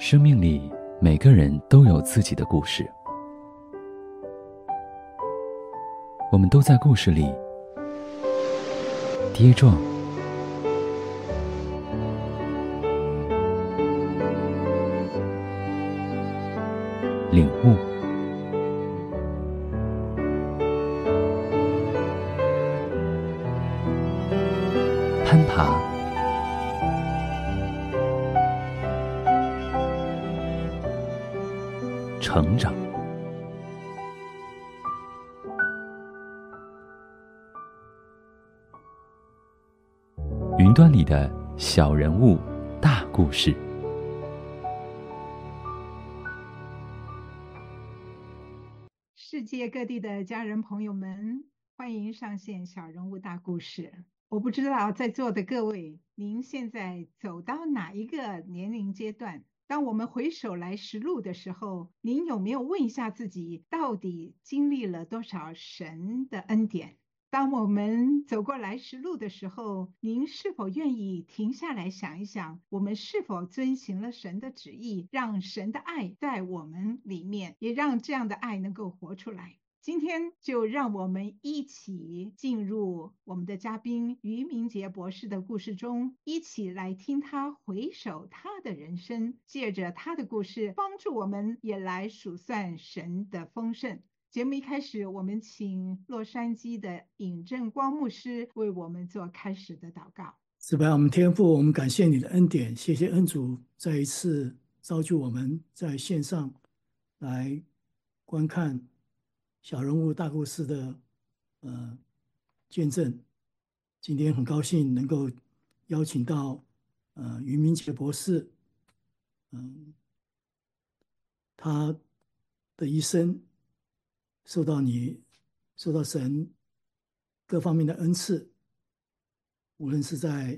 生命里每个人都有自己的故事，我们都在故事里跌撞、领悟、攀爬、成长。云端里的小人物，大故事。 世界各地的家人朋友们，欢迎上线小人物大故事。我不知道在座的各位，您现在走到哪一个年龄阶段？当我们回首来时路的时候，您有没有问一下自己，到底经历了多少神的恩典？当我们走过来时路的时候，您是否愿意停下来想一想，我们是否遵行了神的旨意，让神的爱在我们里面，也让这样的爱能够活出来？今天就让我们一起进入我们的嘉宾于明杰博士的故事中，一起来听他回首他的人生，借着他的故事帮助我们也来数算神的丰盛。节目一开始，我们请洛杉矶的尹正光牧师为我们做开始的祷告。 是吧？我们天父，我们感谢你的恩典，谢谢恩主再一次召集我们在线上来观看小人物大故事的见证。今天很高兴能够邀请到于明杰博士，他的一生受到神各方面的恩赐，无论是在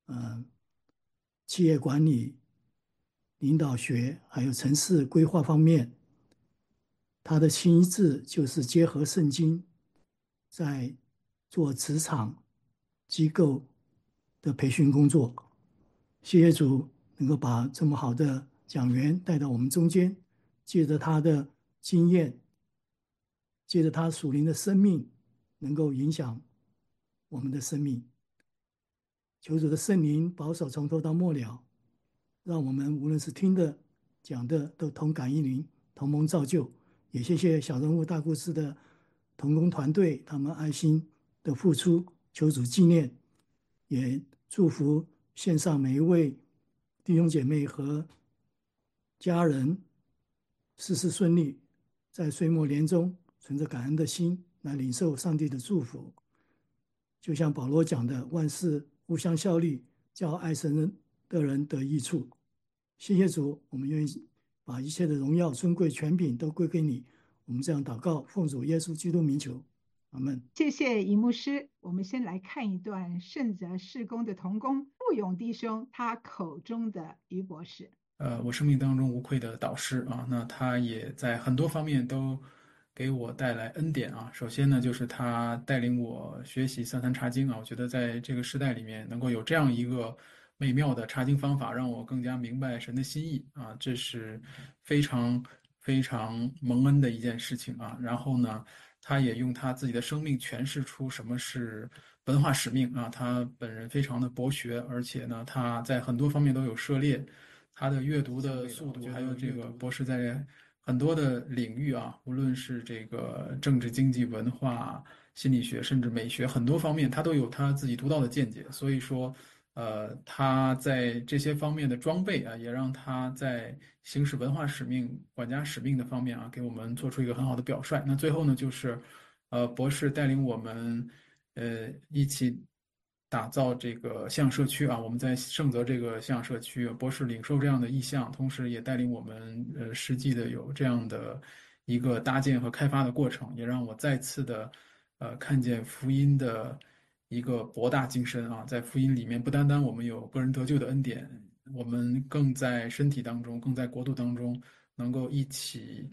企业管理、领导学还有城市规划方面，他的心智就是结合圣经，在做职场机构的培训工作。谢谢主能够把这么好的讲员带到我们中间，借着他的经验，借着他属灵的生命，能够影响我们的生命。求主的圣灵保守从头到末了，让我们无论是听的、讲的，都同感一灵，同蒙造就。也谢谢小人物大故事的同工团队，他们爱心的付出，求主纪念，也祝福线上每一位弟兄姐妹和家人事事顺利，在岁末年终存着感恩的心来领受上帝的祝福。就像保罗讲的，万事互相效力，叫爱神的人得益处。谢谢主，我们愿意把一切的荣耀、尊贵、权柄都归给你。我们这样祷告，奉主耶稣基督名求，阿们。 谢谢尹牧师。我们先来看一段圣泽事工的同工布勇弟兄他口中的于博士。 我生命当中无愧的导师啊，那他也在很多方面都给我带来恩典啊。首先呢，就是他带领我学习三坛查经啊，我觉得在这个时代里面能够有这样一个美妙的查经方法，让我更加明白神的心意啊，这是非常非常蒙恩的一件事情啊。然后呢，他也用他自己的生命诠释出什么是文化使命啊。他本人非常的博学，而且呢，他在很多方面都有涉猎。他的阅读的速度，还有这个博士在很多的领域啊，无论是这个政治、经济、文化、心理学，甚至美学，很多方面他都有他自己独到的见解。所以说，他在这些方面的装备啊，也让他在行使文化使命、管家使命的方面啊，给我们做出一个很好的表率。那最后呢，就是博士带领我们一起打造这个向阳社区啊，我们在盛泽这个向阳社区，博士领受这样的意向，同时也带领我们实际的有这样的一个搭建和开发的过程，也让我再次的看见福音的一个博大精深啊，在福音里面不单单我们有个人得救的恩典，我们更在身体当中，更在国度当中能够一起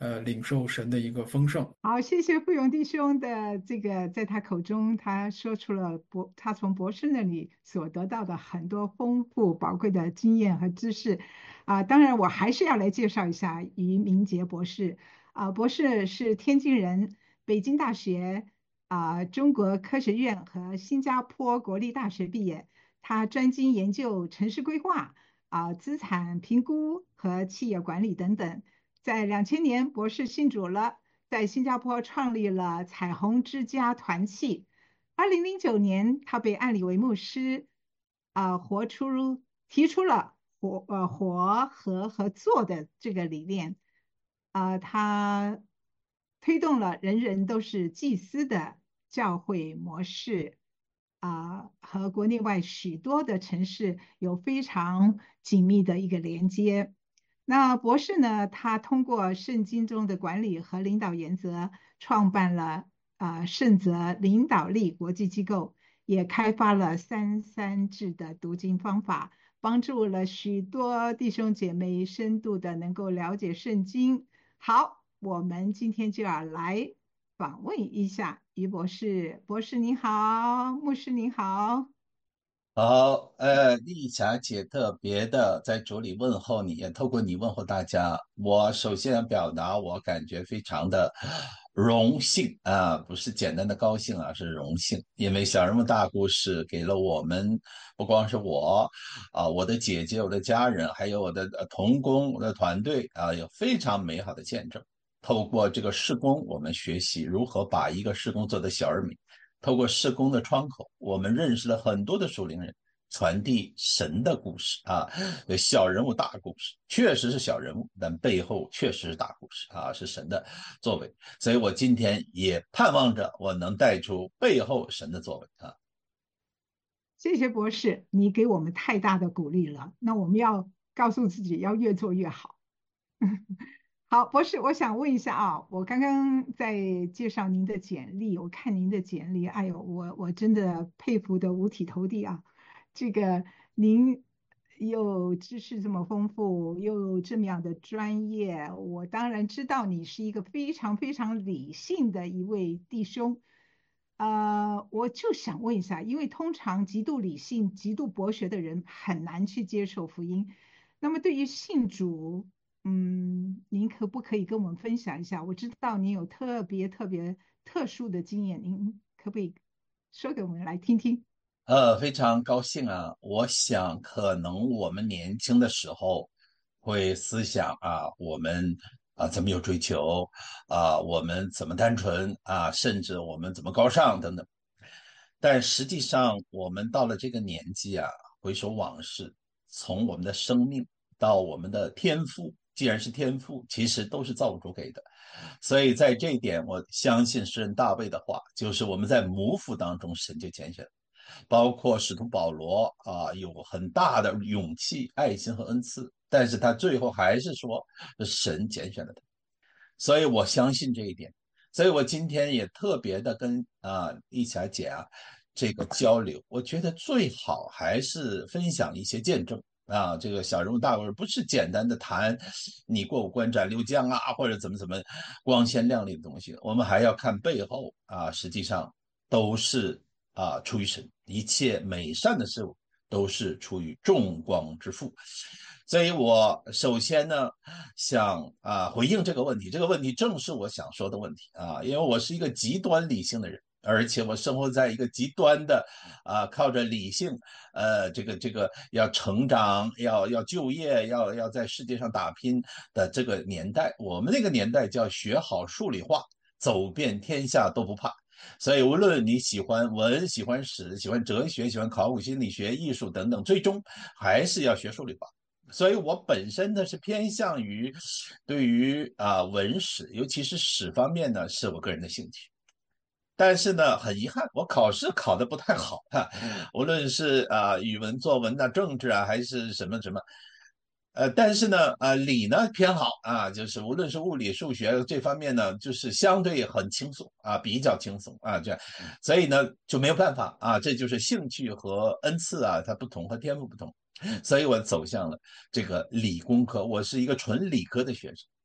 领受神的一个丰盛。 好，谢谢富勇弟兄的这个，在他口中，他说出了他从博士那里所得到的很多丰富宝贵的经验和知识。当然，我还是要来介绍一下于明杰博士。博士是天津人，北京大学中国科学院和新加坡国立大学毕业。他专精研究城市规划、资产评估和企业管理等等。在2000年，博士信主了，在新加坡创立了彩虹之家团契。2009年，他被按立为牧师，提出了活和合作的这个理念。他推动了人人都是祭司的教会模式。和国内外许多的城市有非常紧密的一个连接。那博士呢，他通过圣经中的管理和领导原则，创办了圣泽领导力国际机构，也开发了3:3制的读经方法，帮助了许多弟兄姐妹深度的能够了解圣经。好，我们今天就要来访问一下于博士。博士您好，牧师您好。 好，丽霞姐特别的在主里问候你，也透过你问候大家。我首先表达我感觉非常的荣幸啊，不是简单的高兴啊，是荣幸，因为小人物大故事给了我们，不光是我我的姐姐、我的家人，还有我的同工、我的团队有非常美好的见证。透过这个事工，我们学习如何把一个事工做得小而美。透过事工的窗口，我们认识了很多的属灵人，传递神的故事小人物大故事，确实是小人物，但背后确实是大故事是神的作为。所以我今天也盼望着我能带出背后神的作为谢谢博士，你给我们太大的鼓励了。那我们要告诉自己要越做越好。好，博士，我想问一下我刚刚在介绍您的简历，我看您的简历，哎呦，我真的佩服的五体投地啊！这个您又知识这么丰富，又这么样的专业，我当然知道你是一个非常非常理性的一位弟兄。我就想问一下，因为通常极度理性、极度博学的人很难去接受福音。那么对于信主，您可不可以跟我们分享一下？我知道您有特别特别特殊的经验，您可不可以说给我们来听听？ 非常高兴啊！我想可能我们年轻的时候会思想我们怎么有追求我们怎么单纯甚至我们怎么高尚等等。但实际上，我们到了这个年纪回首往事，从我们的生命到我们的天赋，既然是天赋，其实都是造物主给的。所以在这一点，我相信诗人大卫的话，就是我们在母腹当中，神就拣选了。包括使徒保罗有很大的勇气、爱心和恩赐，但是他最后还是说神拣选了他，所以我相信这一点。所以我今天也特别的跟一起来姐这个交流，我觉得最好还是分享一些见证这个小人物大故事不是简单的谈你过五关斩六将或者怎么光鲜亮丽的东西，我们还要看背后实际上都是出于神，一切美善的事物都是出于众光之父。所以我首先呢想回应这个问题，这个问题正是我想说的问题因为我是一个极端理性的人，而且我生活在一个极端的靠着理性这个要成长要就业要在世界上打拼的这个年代。我们那个年代叫学好数理化，走遍天下都不怕。所以无论你喜欢文、喜欢史、喜欢哲学、喜欢考古心理学、艺术等等，最终还是要学数理化。所以我本身呢是偏向于对于文史，尤其是史方面呢是我个人的兴趣。但是呢，很遗憾，我考试考得不太好无论是语文、作文政治还是什么什么。但是呢，理呢偏好就是无论是物理、数学这方面呢，就是相对很轻松比较轻松这样，所以呢就没有办法这就是兴趣和恩赐它不同和天赋不同，所以我走向了这个理工科，我是一个纯理科的学生。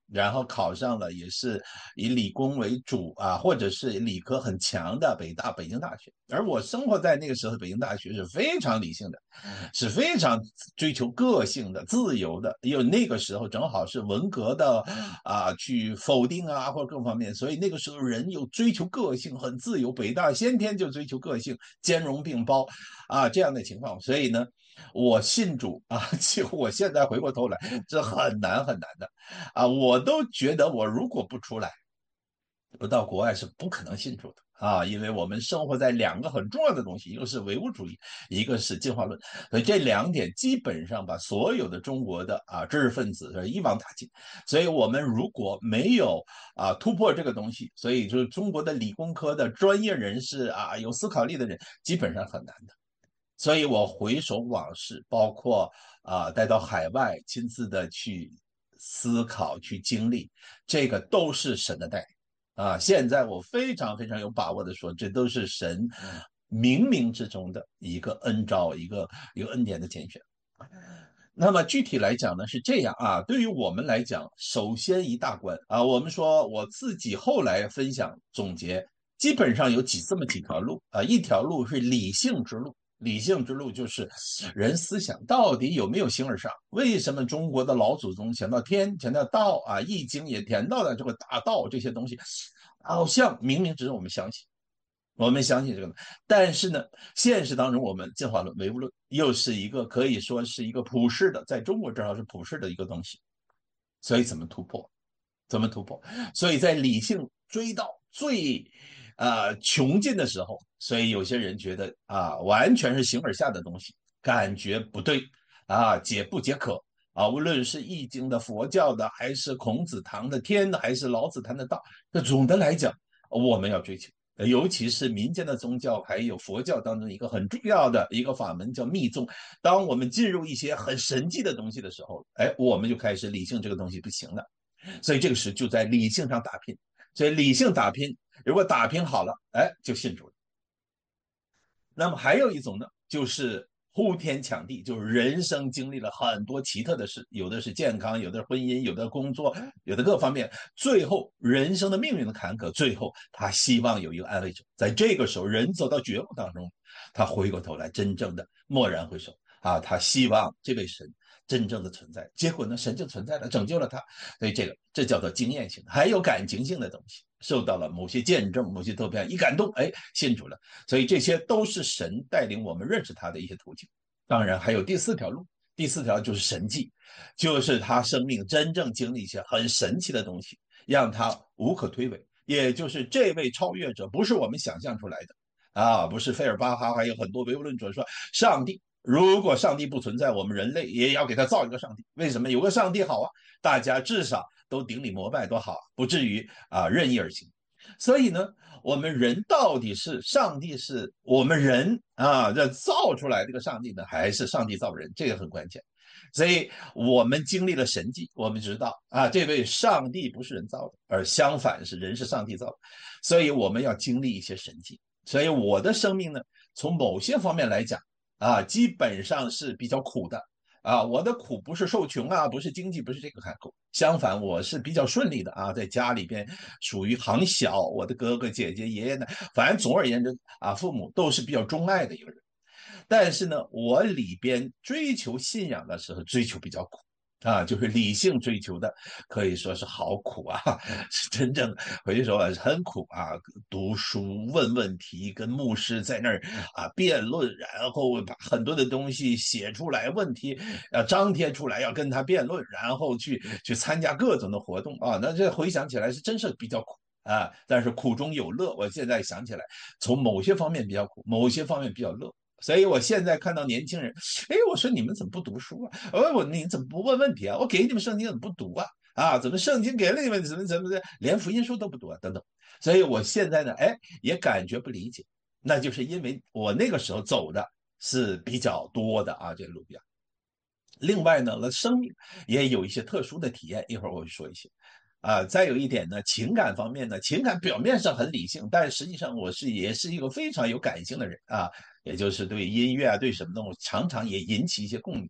然后考上了也是以理工为主啊，或者是理科很强的北大、北京大学。而我生活在那个时候，北京大学是非常理性的，是非常追求个性的、自由的。因为那个时候正好是文革的去否定啊，或者各方面，所以那个时候人又追求个性，很自由。北大先天就追求个性，兼容并包这样的情况。所以呢，我信主就我现在回过头来，这很难很难的我都觉得我如果不出来，不到国外是不可能信主的因为我们生活在两个很重要的东西，一个是唯物主义，一个是进化论，所以这两点基本上把所有的中国的知识分子是一网打尽。所以我们如果没有突破这个东西，所以就是中国的理工科的专业人士有思考力的人，基本上很难的。所以我回首往事，包括带到海外，亲自的去思考、去经历，这个都是神的带领现在我非常非常有把握的说，这都是神冥冥之中的一个恩召，一个恩典的拣选。那么具体来讲呢，是这样对于我们来讲，首先一大关我们说我自己后来分享总结，基本上有这么几条路一条路是理性之路。理性之路就是人思想到底有没有形而上？为什么中国的老祖宗强调天、强调道易经也谈到了这个大道这些东西，好像冥冥之中我们相信。我们相信这个，但是呢，现实当中我们进化论、唯物论又是一个可以说是一个普世的，在中国至少是普世的一个东西。所以怎么突破？怎么突破？所以在理性追到最穷尽的时候，所以有些人觉得完全是形而下的东西，感觉不对解不解渴无论是易经的、佛教的，还是孔子谈的天的，还是老子谈的道，那总的来讲，我们要追求。尤其是民间的宗教，还有佛教当中一个很重要的一个法门叫密宗。当我们进入一些很神迹的东西的时候，我们就开始理性这个东西不行了，所以这个时就在理性上打拼。所以理性打拼，如果打拼好了，就信主了。那么还有一种呢，就是呼天抢地，就是人生经历了很多奇特的事，有的是健康，有的是婚姻，有的工作，有的各方面，最后人生的命运的坎坷，最后他希望有一个安慰者。在这个时候，人走到觉悟当中，他回过头来，真正的蓦然回首他希望这位神真正的存在。结果呢，神就存在了，拯救了他。所以这叫做经验性，还有感情性的东西，受到了某些见证、某些特别一感动，信主了。所以这些都是神带领我们认识他的一些途径。当然还有第四条路，第四条就是神迹，就是他生命真正经历一些很神奇的东西，让他无可推诿。也就是这位超越者不是我们想象出来的不是费尔巴哈，还有很多唯物论者说上帝。如果上帝不存在，我们人类也要给他造一个上帝。为什么？有个上帝好大家至少都顶礼膜拜多好不至于任意而行。所以呢，我们人到底是上帝是我们人这造出来这个上帝呢，还是上帝造人？这个很关键。所以我们经历了神迹，我们知道这位上帝不是人造的，而相反是人是上帝造的。所以我们要经历一些神迹。所以我的生命呢，从某些方面来讲基本上是比较苦的我的苦不是受穷不是经济，不是这个坎苦，相反我是比较顺利的在家里边属于行小，我的哥哥姐姐爷爷呢，反正总而言之父母都是比较钟爱的一个人。但是呢，我里边追求信仰的时候追求比较苦就是理性追求的，可以说是好苦是真正回去说很苦读书问问题，跟牧师在那儿辩论，然后把很多的东西写出来，问题要张贴出来，要跟他辩论，然后去参加各种的活动那这回想起来是真是比较苦但是苦中有乐。我现在想起来，从某些方面比较苦，某些方面比较乐。所以我现在看到年轻人，我说你们怎么不读书你怎么不问问题我给你们圣经怎么不读怎么圣经给了你们怎么连福音书都不读等等。所以我现在呢，也感觉不理解，那就是因为我那个时候走的是比较多的这个路边。另外呢，我生命也有一些特殊的体验，一会儿我会说一些再有一点呢，情感方面呢，情感表面上很理性，但实际上我也是一个非常有感性的人也就是对音乐对什么东西常常也引起一些共鸣。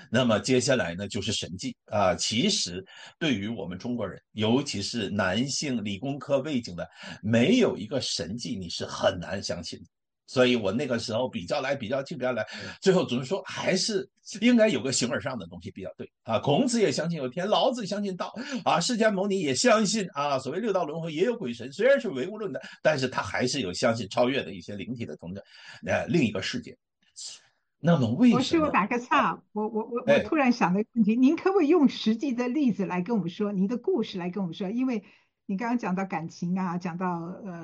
那么接下来呢就是审计啊。其实对于我们中国人，尤其是男性理工科背景的，没有一个审计你是很难相信的。所以我那个时候比较来比较去比较来，最后总是说还是应该有个形而上的东西比较对啊。孔子也相信有天，老子相信道啊，释迦牟尼也相信啊，所谓六道轮回也有鬼神，虽然是唯物论的，但是他还是有相信超越的一些灵体的同的另一个世界。那么为什么？ 博士，我打个岔，我哎， 突然想到一个问题，您可不可以用实际的例子来跟我们说，您的故事来跟我们说？因为你刚刚讲到感情啊，讲到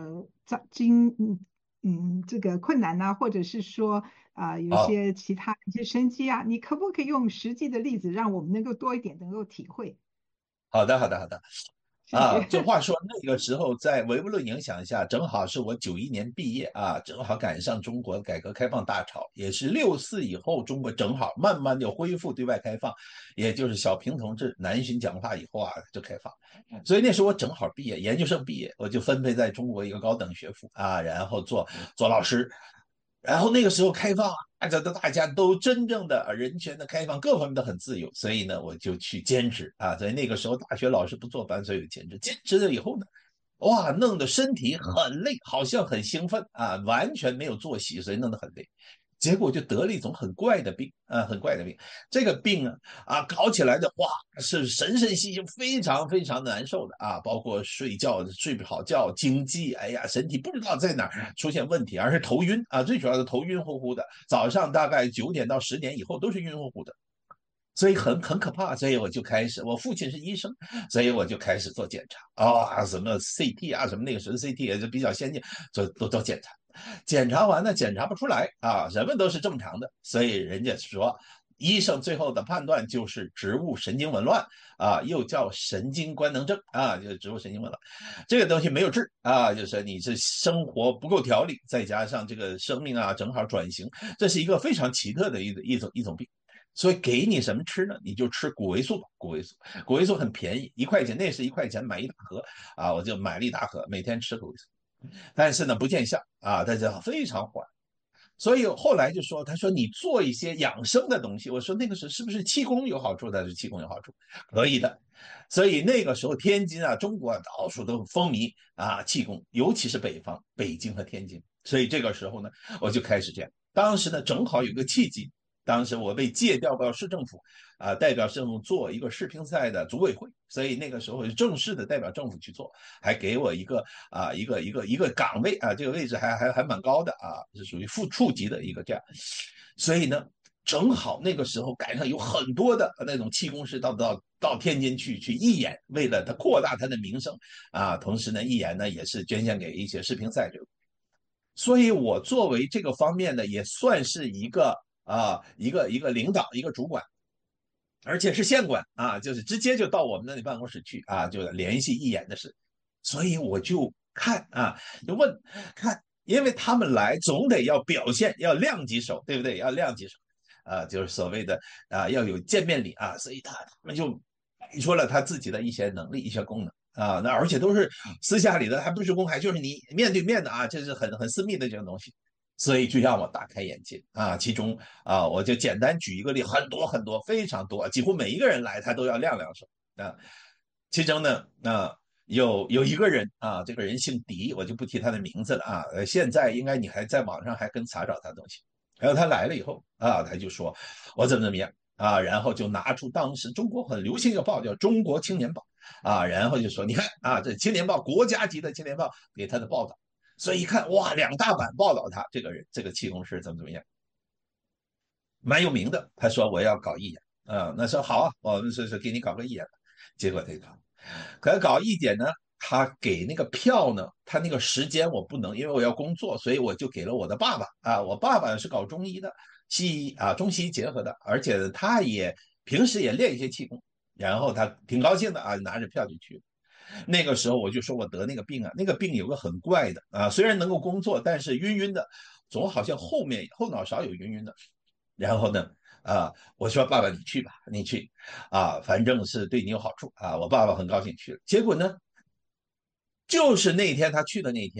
这个困难呐、或者是说有一好， 些其他一些生机啊，你可不可以用实际的例子，让我们能够多一点能够体会？ 好的，好的，好的。 谢谢。 就话说那个时候，在唯物论影响下，正好是我91年毕业啊，正好赶上中国改革开放大潮，也是6·4以后，中国正好慢慢就恢复对外开放，也就是小平同志南巡讲话以后啊就开放，所以那时候我正好毕业，研究生毕业，我就分配在中国一个高等学府啊，然后做老师，然后那个时候开放啊，大家都真正的人权的开放，各方面都很自由，所以呢，我就去兼职啊。所以那个时候大学老师不坐班，所以有兼职。兼职了以后呢，哇，弄得身体很累，好像很兴奋啊，完全没有作息，所以弄得很累。结果就得了一种很怪的病啊，很怪的病。这个病搞起来的哇，是神神兮兮，非常非常难受的啊，包括睡觉睡不好觉，经济，哎呀，身体不知道在哪儿出现问题，而是头晕啊，最主要的头晕乎乎的，早上大概9点到10点以后都是晕乎乎的。所以很可怕，所以我就开始，我父亲是医生，所以我就开始做检查什么 CT 啊，什么那个时候 CT 也是比较先进，都检查，检查完了检查不出来啊，人们都是正常的，所以人家说医生最后的判断就是植物神经紊乱啊，又叫神经官能症啊，就是植物神经紊乱，这个东西没有治啊，就是你这生活不够条理，再加上这个生命啊正好转型，这是一个非常奇特的一种病。所以给你什么吃呢？你就吃谷维素吧，谷维素很便宜，1块钱，那是1块钱买一大盒啊，我就买了一大盒，每天吃谷维素。但是呢，不见效啊，但是非常缓。所以后来就说，他说你做一些养生的东西，我说那个是不是气功有好处？他说气功有好处，可以的。所以那个时候天津啊，中国到处都风靡啊气功，尤其是北方，北京和天津。所以这个时候呢，我就开始这样。当时呢，正好有个契机，当时我被借调到市政府代表政府做一个世乒赛的组委会，所以那个时候就正式的代表政府去做，还给我一个岗位啊，这个位置还蛮高的啊，是属于副处级的一个这样，所以呢。正好那个时候赶上有很多的那种气功师到天津去义演，为了他扩大他的名声啊，同时呢义演呢也是捐献给一些世乒赛者，所以我作为这个方面呢也算是一个领导一个主管，而且是县管啊，就是直接就到我们那里办公室去啊，就联系义演的事。所以我就看就问看，因为他们来总得要表现，要亮几手，对不对？要亮几手就是所谓的要有见面礼啊，所以他们就摆出了他自己的一些能力、一些功能。那而且都是私下里的，还不是公开，就是你面对面的啊，这是很私密的这种东西。所以就让我大开眼界啊！其中我就简单举一个例，很多很多，非常多，几乎每一个人来他都要亮两手啊。其中呢，有一个人啊，这个人姓狄，我就不提他的名字了啊。现在应该你还在网上还跟查找他的东西。然后他来了以后啊，他就说我怎么样啊，然后就拿出当时中国很流行一个报叫《中国青年报》啊，然后就说你看啊，这《青年报》国家级的《青年报》给他的报道。所以一看，哇，2大版报道他这个人，这个气功师怎么样，蛮有名的。他说我要搞义演，那说好啊，我们是给你搞个义演吧。结果这个，可搞义演呢，他给那个票呢，他那个时间我不能，因为我要工作，所以我就给了我的爸爸啊。我爸爸是搞中医的，西医中西医结合的，而且他也平时也练一些气功，然后他挺高兴的啊，拿着票就去了。那个时候我就说我得那个病啊，那个病有个很怪的虽然能够工作，但是晕晕的，总好像后脑勺有晕晕的。然后呢，我说爸爸你去吧，你去反正是对你有好处啊。我爸爸很高兴去了。结果呢，就是那天他去的那天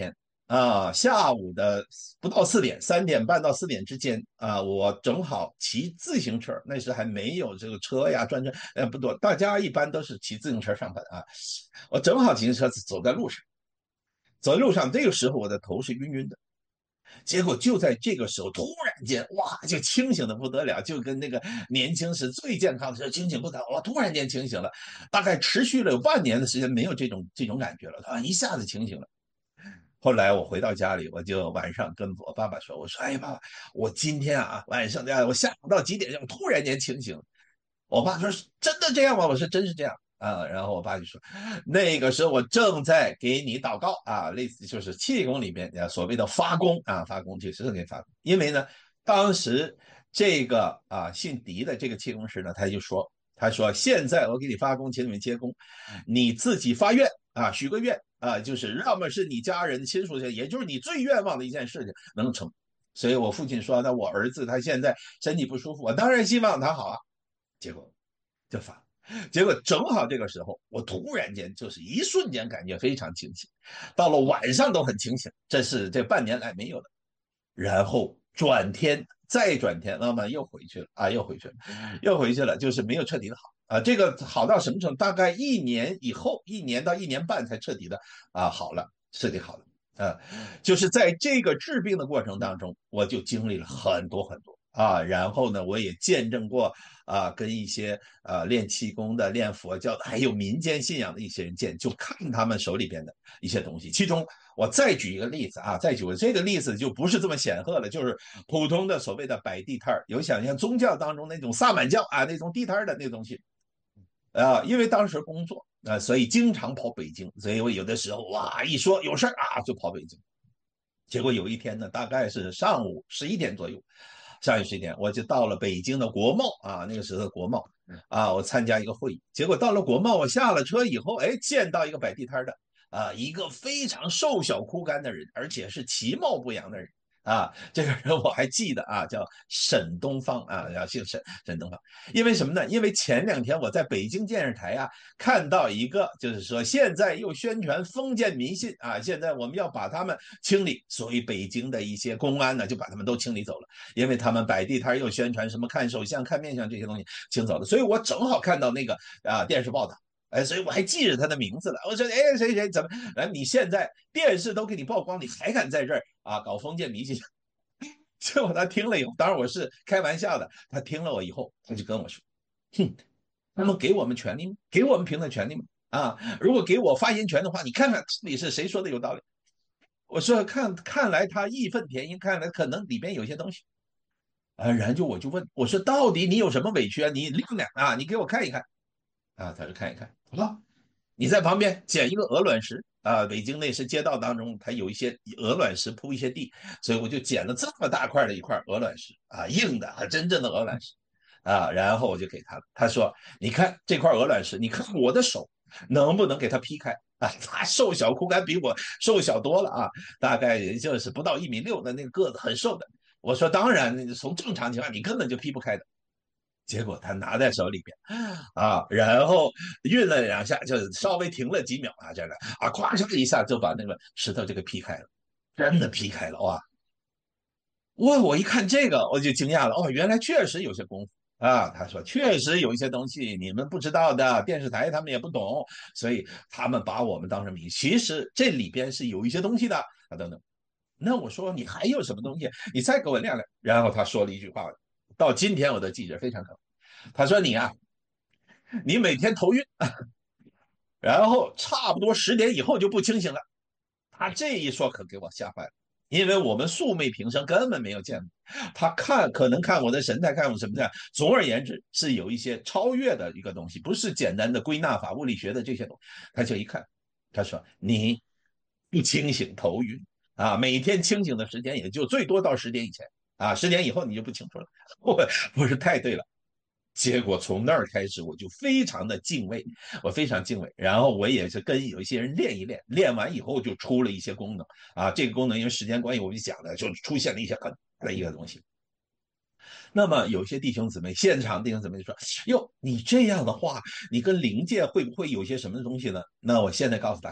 下午的不到4点，3点半到4点之间我正好骑自行车，那时还没有这个车呀、专车，不多，大家一般都是骑自行车上班啊。我正好骑自行车走在路上，这个时候我的头是晕晕的。结果就在这个时候，突然间，哇，就清醒的不得了，就跟那个年轻时最健康的时候清醒不得了，哇，突然间清醒了，大概持续了有半年的时间，没有这种感觉了，一下子清醒了。后来我回到家里，我就晚上跟我爸爸说：“我说，哎爸爸，我今天晚上我下午到几点我突然间清醒。”我爸说：“真的这样吗？”我说：“真是这样啊。”然后我爸就说：“那个时候我正在给你祷告类似就是气功里边所谓的发功发功就是给你发功。因为呢，当时这个姓狄的这个气功师呢，他说现在我给你发功，请你们接功，你自己发愿许个愿就是要么是你家人亲属，也就是你最愿望的一件事情能成。所以我父亲说，那我儿子他现在身体不舒服，我当然希望他好啊。结果就发，结果正好这个时候，我突然间就是一瞬间感觉非常清醒，到了晚上都很清醒，这是这半年来没有的。然后再转天，那么又回去了又回去了，就是没有彻底的好这个好到什么程度？大概1年以后，1年到1年半才彻底的好了，彻底好了。就是在这个治病的过程当中，我就经历了很多很多然后呢，我也见证过跟一些练气功的、练佛教的，还有民间信仰的一些人就看他们手里边的一些东西。其中我再举一个例子这个例子就不是这么显赫了，就是普通的所谓的摆地摊，有想象宗教当中那种萨满教那种地摊的那东西。因为当时工作所以经常跑北京，所以我有的时候一说有事就跑北京。结果有一天呢，大概是上午11点左右，我就到了北京的国贸那个时候的国贸我参加一个会议。结果到了国贸，我下了车以后，见到一个摆地摊的一个非常瘦小枯干的人，而且是其貌不扬的人这个人我还记得叫沈东方姓沈东方。因为什么呢？因为前2天我在北京电视台看到一个，就是说现在又宣传封建迷信现在我们要把他们清理，所以北京的一些公安呢就把他们都清理走了，因为他们摆地摊又宣传什么看手相、看面相这些东西清走了。所以我正好看到那个电视报道。所以我还记着他的名字了。我说，谁怎么？你现在电视都给你曝光，你还敢在这儿搞封建迷信？结果他听了以后，当然我是开玩笑的。他听了我以后，他就跟我说：“哼，他们给我们权利吗？给我们评论权利吗？如果给我发言权的话，你看看你是谁说的有道理？”我说看来他义愤填膺，看来可能里边有些东西。然后我就问我说：“到底你有什么委屈你亮亮你给我看一看。”他说看一看。你在旁边捡一个鹅卵石北京那时街道当中，它有一些鹅卵石铺一些地，所以我就捡了这么大块的一块鹅卵石硬的，真正的鹅卵石然后我就给他了。他说：“你看这块鹅卵石，你看我的手能不能给它劈开他瘦小枯干，比我瘦小多了大概也就是不到1.6米的那个个子，很瘦的。”我说：“当然，从正常情况你根本就劈不开的。”结果他拿在手里边然后运了2下，就稍微停了几秒这样的咵嚓一下就把那个石头就给劈开了，真的劈开了我一看这个我就惊讶了原来确实有些功夫他说确实有一些东西你们不知道的，电视台他们也不懂，所以他们把我们当成迷。其实这里边是有一些东西的等等。那我说你还有什么东西？你再给我亮亮。然后他说了一句话，到今天我都记着，非常可怕。他说你每天头晕然后差不多10点以后就不清醒了。他这一说可给我吓坏了，因为我们素昧平生，根本没有见过。他可能看我的神态，看我什么的，总而言之是有一些超越的一个东西，不是简单的归纳法、物理学的这些东西。他就一看，他说你不清醒，头晕每天清醒的时间也就最多到10点以前10点以后你就不清楚了。我说太对了。结果从那儿开始，我就非常的敬畏，我非常敬畏。然后我也是跟有一些人练一练，练完以后就出了一些功能这个功能因为时间关系我就讲的就出现了一些很大的一个东西。那么有些弟兄姊妹，现场弟兄姊妹就说：“哟，你这样的话，你跟灵界会不会有些什么东西呢？”那我现在告诉大家，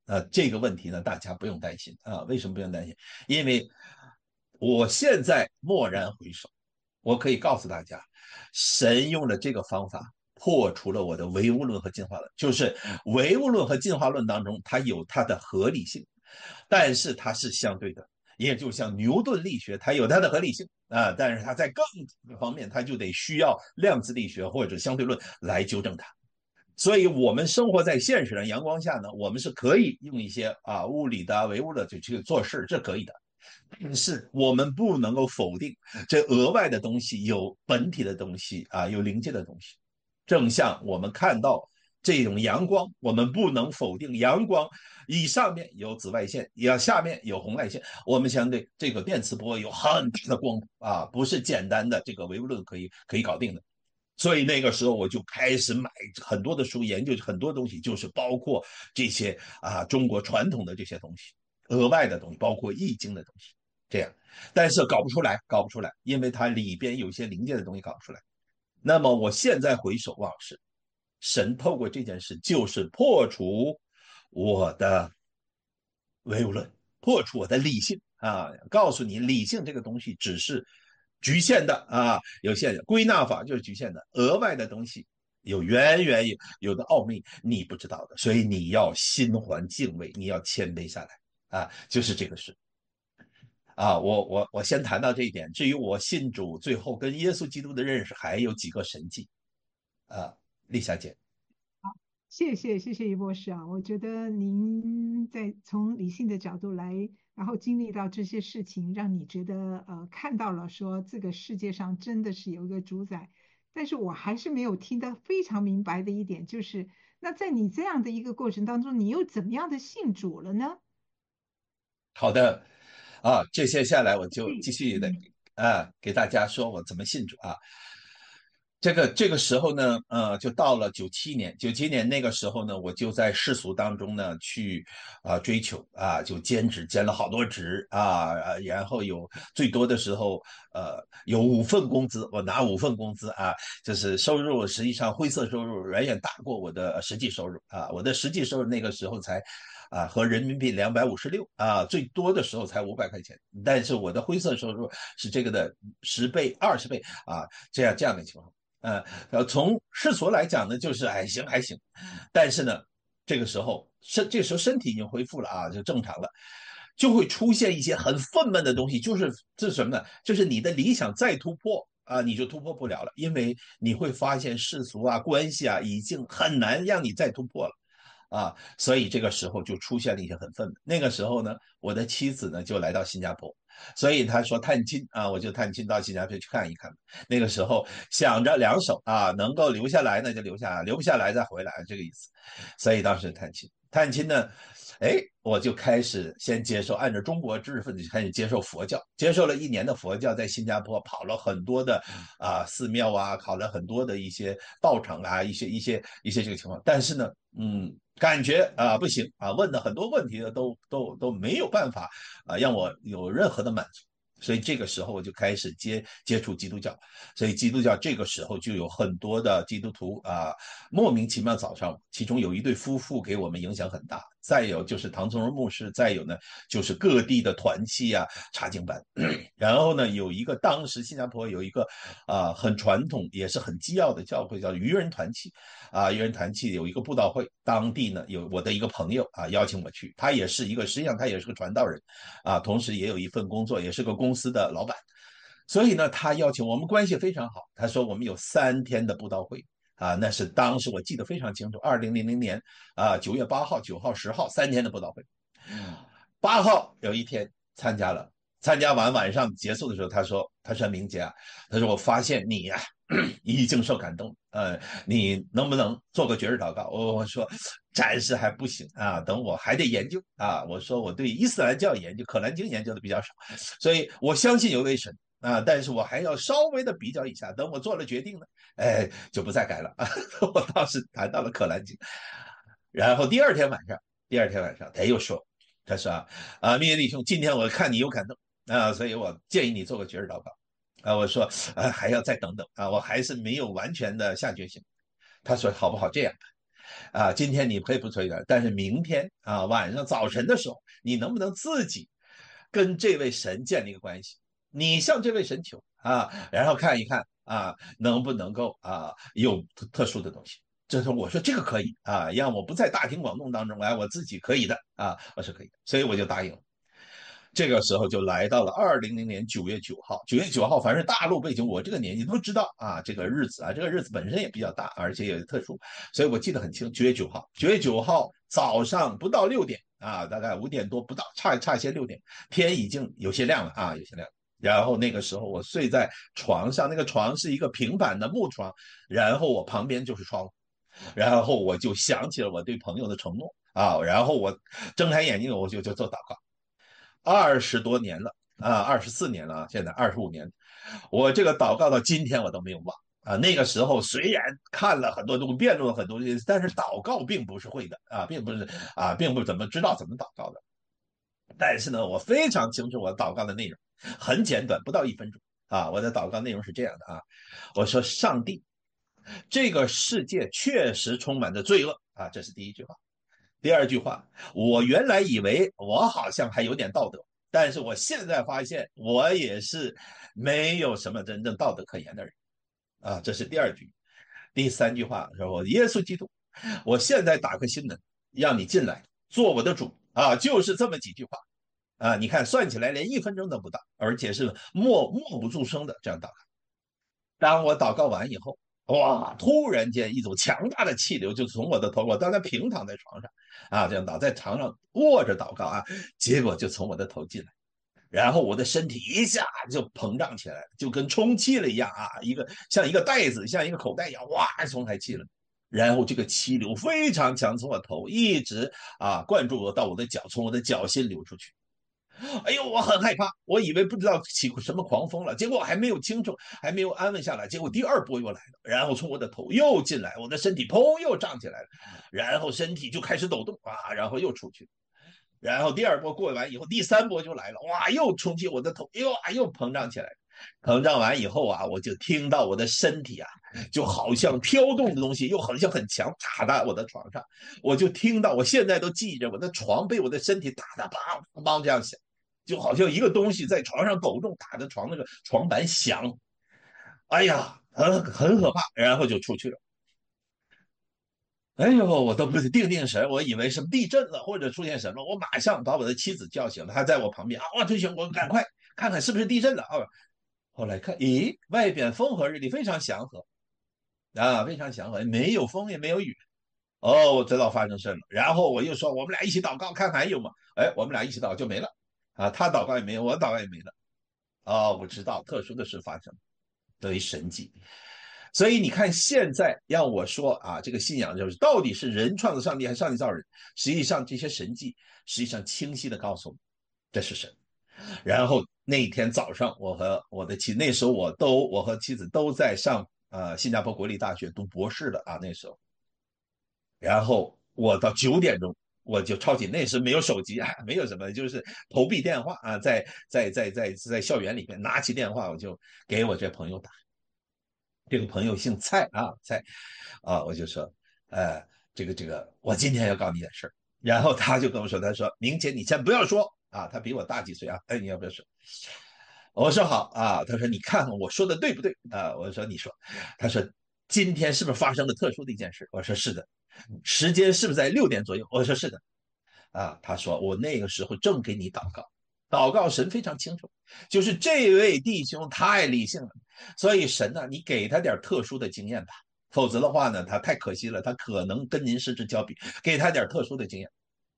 这个问题呢，大家不用担心啊。为什么不用担心？因为我现在蓦然回首，我可以告诉大家，神用了这个方法破除了我的唯物论和进化论。就是唯物论和进化论当中，它有它的合理性，但是它是相对的。也就像牛顿力学，它有它的合理性啊，但是它在更方面，它就得需要量子力学或者相对论来纠正它。所以我们生活在现实的阳光下呢，我们是可以用一些物理的唯物的去做事，这可以的。但是我们不能够否定这额外的东西有本体的东西有灵界的东西。正像我们看到这种阳光，我们不能否定阳光以上面有紫外线，下面有红外线。我们相对这个电磁波有很大的光不是简单的这个唯物论可以搞定的。所以那个时候我就开始买很多的书，研究很多东西，就是包括这些中国传统的这些东西，额外的东西，包括易经的东西，这样。但是搞不出来，因为它里边有一些临界的东西搞不出来。那么我现在回首往事，神透过这件事就是破除我的唯物论，破除我的理性告诉你理性这个东西只是局限的有限的，归纳法就是局限的，额外的东西有远远有的奥秘你不知道的，所以你要心怀敬畏，你要谦卑下来就是这个事我先谈到这一点。至于我信主最后跟耶稣基督的认识，还有几个神迹丽霞姐。 谢谢于博士我觉得您在从理性的角度来，然后经历到这些事情，让你觉得看到了说这个世界上真的是有一个主宰。但是我还是没有听得非常明白的一点，就是那在你这样的一个过程当中，你又怎么样的信主了呢？ 好的这些下来我就继续的嗯给大家说我怎么信主这个时候呢，就到了97年那个时候呢，我就在世俗当中呢去追求就兼职兼了好多职然后最多的时候有5份工资，我拿5份工资就是收入实际上灰色收入远远大过我的实际收入我的实际收入那个时候才和人民币256最多的时候才500块钱，但是我的灰色收入是这个的10倍、20倍这样的情况。从世俗来讲呢，就是还行，但是呢，这个时候身体已经恢复了就正常了，就会出现一些很愤懑的东西，这是什么呢？就是你的理想再突破你就突破不了了，因为你会发现世俗关系已经很难让你再突破了。所以这个时候就出现了一些很愤懑。那个时候呢，我的妻子呢就来到新加坡，所以他说探亲我就探亲到新加坡去看一看。那个时候想着两手能够留下来那就留下，留不下来再回来这个意思。所以当时探亲呢，我就开始先接受，按照中国知识分子开始接受佛教，接受了1年的佛教，在新加坡跑了很多的寺庙考了很多的一些道场一些这个情况，但是呢，感觉不行问的很多问题都没有办法让我有任何的满足。所以这个时候我就开始接触基督教，所以基督教这个时候就有很多的基督徒莫名其妙找上，其中有一对夫妇给我们影响很大，再有就是唐崇荣牧师，再有呢就是各地的团契查经班，然后呢有一个当时新加坡有一个很传统也是很基要的教会叫渔人团契渔人团契有一个布道会，当地呢有我的一个朋友邀请我去，他也是一个实际上他也是个传道人同时也有一份工作，也是个公司的老板。所以呢，他邀请我们关系非常好。他说我们有3天的布道会那是当时我记得非常清楚，2000年9月8号、9号、10号3天的布道会。8号有一天参加了，参加完晚上结束的时候，他说明杰他说我发现你已经受感动，你能不能做个绝日祷告？我说暂时还不行等我还得研究我说我对伊斯兰教研究，可兰经研究的比较少，所以我相信有位神但是我还要稍微的比较一下，等我做了决定呢，就不再改了我倒是谈到了可兰经，然后第二天晚上他又说，他说密叶弟兄，今天我看你有感动所以我建议你做个绝日祷告我说还要再等等我还是没有完全的下决心。他说好不好这样今天你可以不催他，但是明天晚上早晨的时候，你能不能自己跟这位神建立一个关系？你向这位神求然后看一看能不能够有特殊的东西。这是我说这个可以让我不在大庭广众当中我自己可以的我是可以的，所以我就答应了。这个时候就来到了2000年9月9号，9月9号，凡是大陆背景，我这个年纪都知道这个日子这个日子本身也比较大，而且也特殊，所以我记得很清。9月9号，9月9号早上不到6点大概5点多不到，差些6点，天已经有些亮了有些亮。然后那个时候我睡在床上，那个床是一个平板的木床，然后我旁边就是窗户，然后我就想起了我对朋友的承诺然后我睁开眼睛我就做祷告。20多年了24年了现在25年，我这个祷告到今天我都没有忘那个时候虽然看了很多东西，辩论了很多东西，但是祷告并不是会的并不怎么知道怎么祷告的。但是呢，我非常清楚我祷告的内容，很简短，不到1分钟我的祷告内容是这样的我说上帝，这个世界确实充满着罪恶这是第一句话。第二句话，我原来以为我好像还有点道德，但是我现在发现我也是没有什么真正道德可言的人这是第二句。第三句话说，我耶稣基督，我现在打开心门，让你进来做我的主就是这么几句话你看算起来连1分钟都不到，而且是默不作声的这样祷告。当我祷告完以后，哇！突然间一种强大的气流就从我的头，我当时平躺在床上这样倒在床上卧着祷告结果就从我的头进来，然后我的身体一下就膨胀起来了，就跟充气了一样像一个袋子，像一个口袋一样，哇，充开气了。然后这个气流非常强，从我头一直灌注到我的脚，从我的脚心流出去。哎呦，我很害怕，我以为不知道起什么狂风了，结果还没有清楚，还没有安稳下来，结果第二波又来了，然后从我的头又进来，我的身体砰又胀起来了，然后身体就开始抖动然后又出去，然后第二波过完以后，第三波就来了，哇，又冲击我的头，又膨胀起来，膨胀完以后我就听到我的身体就好像飘动的东西，又好像很强打在我的床上，我就听到，我现在都记着我的床被我的身体打得梆梆梆这样响。就好像一个东西在床上抖动，打着床那个床板响，哎呀，很可怕，然后就出去了。哎呦，我都不是定神，我以为是地震了或者出现什么，我马上把我的妻子叫醒了，她在我旁边推醒我，赶快看看是不是地震了后来看，咦，外边风和日丽，非常祥和非常祥和，没有风也没有雨。我知道发生事了，然后我又说我们俩一起祷告，看还有吗？我们俩一起祷告就没了他祷告也没有，我祷告也没了。我知道特殊的事发生，得为神迹。所以你看，现在让我说这个信仰就是到底是人创造上帝还是上帝造人？实际上这些神迹，实际上清晰的告诉我们，这是神。然后那天早上，我和我的妻，那时候我和妻子都在上新加坡国立大学读博士的那时候。然后我到9点钟我就抄起，那时没有手机没有什么，就是投币电话在校园里面拿起电话，我就给我这朋友打。这个朋友姓蔡蔡我就说这个我今天要告你点事儿。然后他就跟我说，他说明姐你先不要说他比我大几岁你要不要说？我说好他说你看看我说的对不对我说你说。他说今天是不是发生了特殊的一件事？我说是的。时间是不是在6点左右？我说是的。他说我那个时候正给你祷告，祷告神非常清楚，就是这位弟兄太理性了，所以神你给他点特殊的经验吧，否则的话呢，他太可惜了，他可能跟您失之交臂，给他点特殊的经验。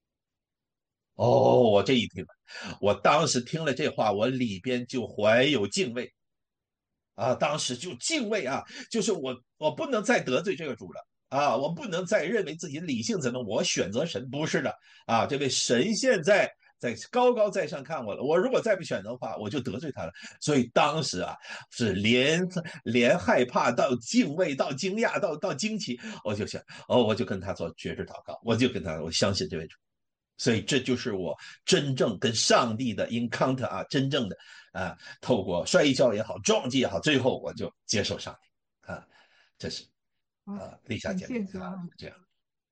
我这一听，我当时听了这话，我里边就怀有敬畏当时就敬畏就是我不能再得罪这个主了我不能再认为自己理性怎么，我选择神，不是的这位神现在在高高在上看我了，我如果再不选择的话，我就得罪他了。所以当时是连害怕到敬畏到惊讶到惊奇，我就想我就跟他做绝志祷告，我就跟他我相信这位主。所以这就是我真正跟上帝的 encounter 真正的透过摔跤也好，撞击也好，最后我就接受上帝这是立下感见谢主这样。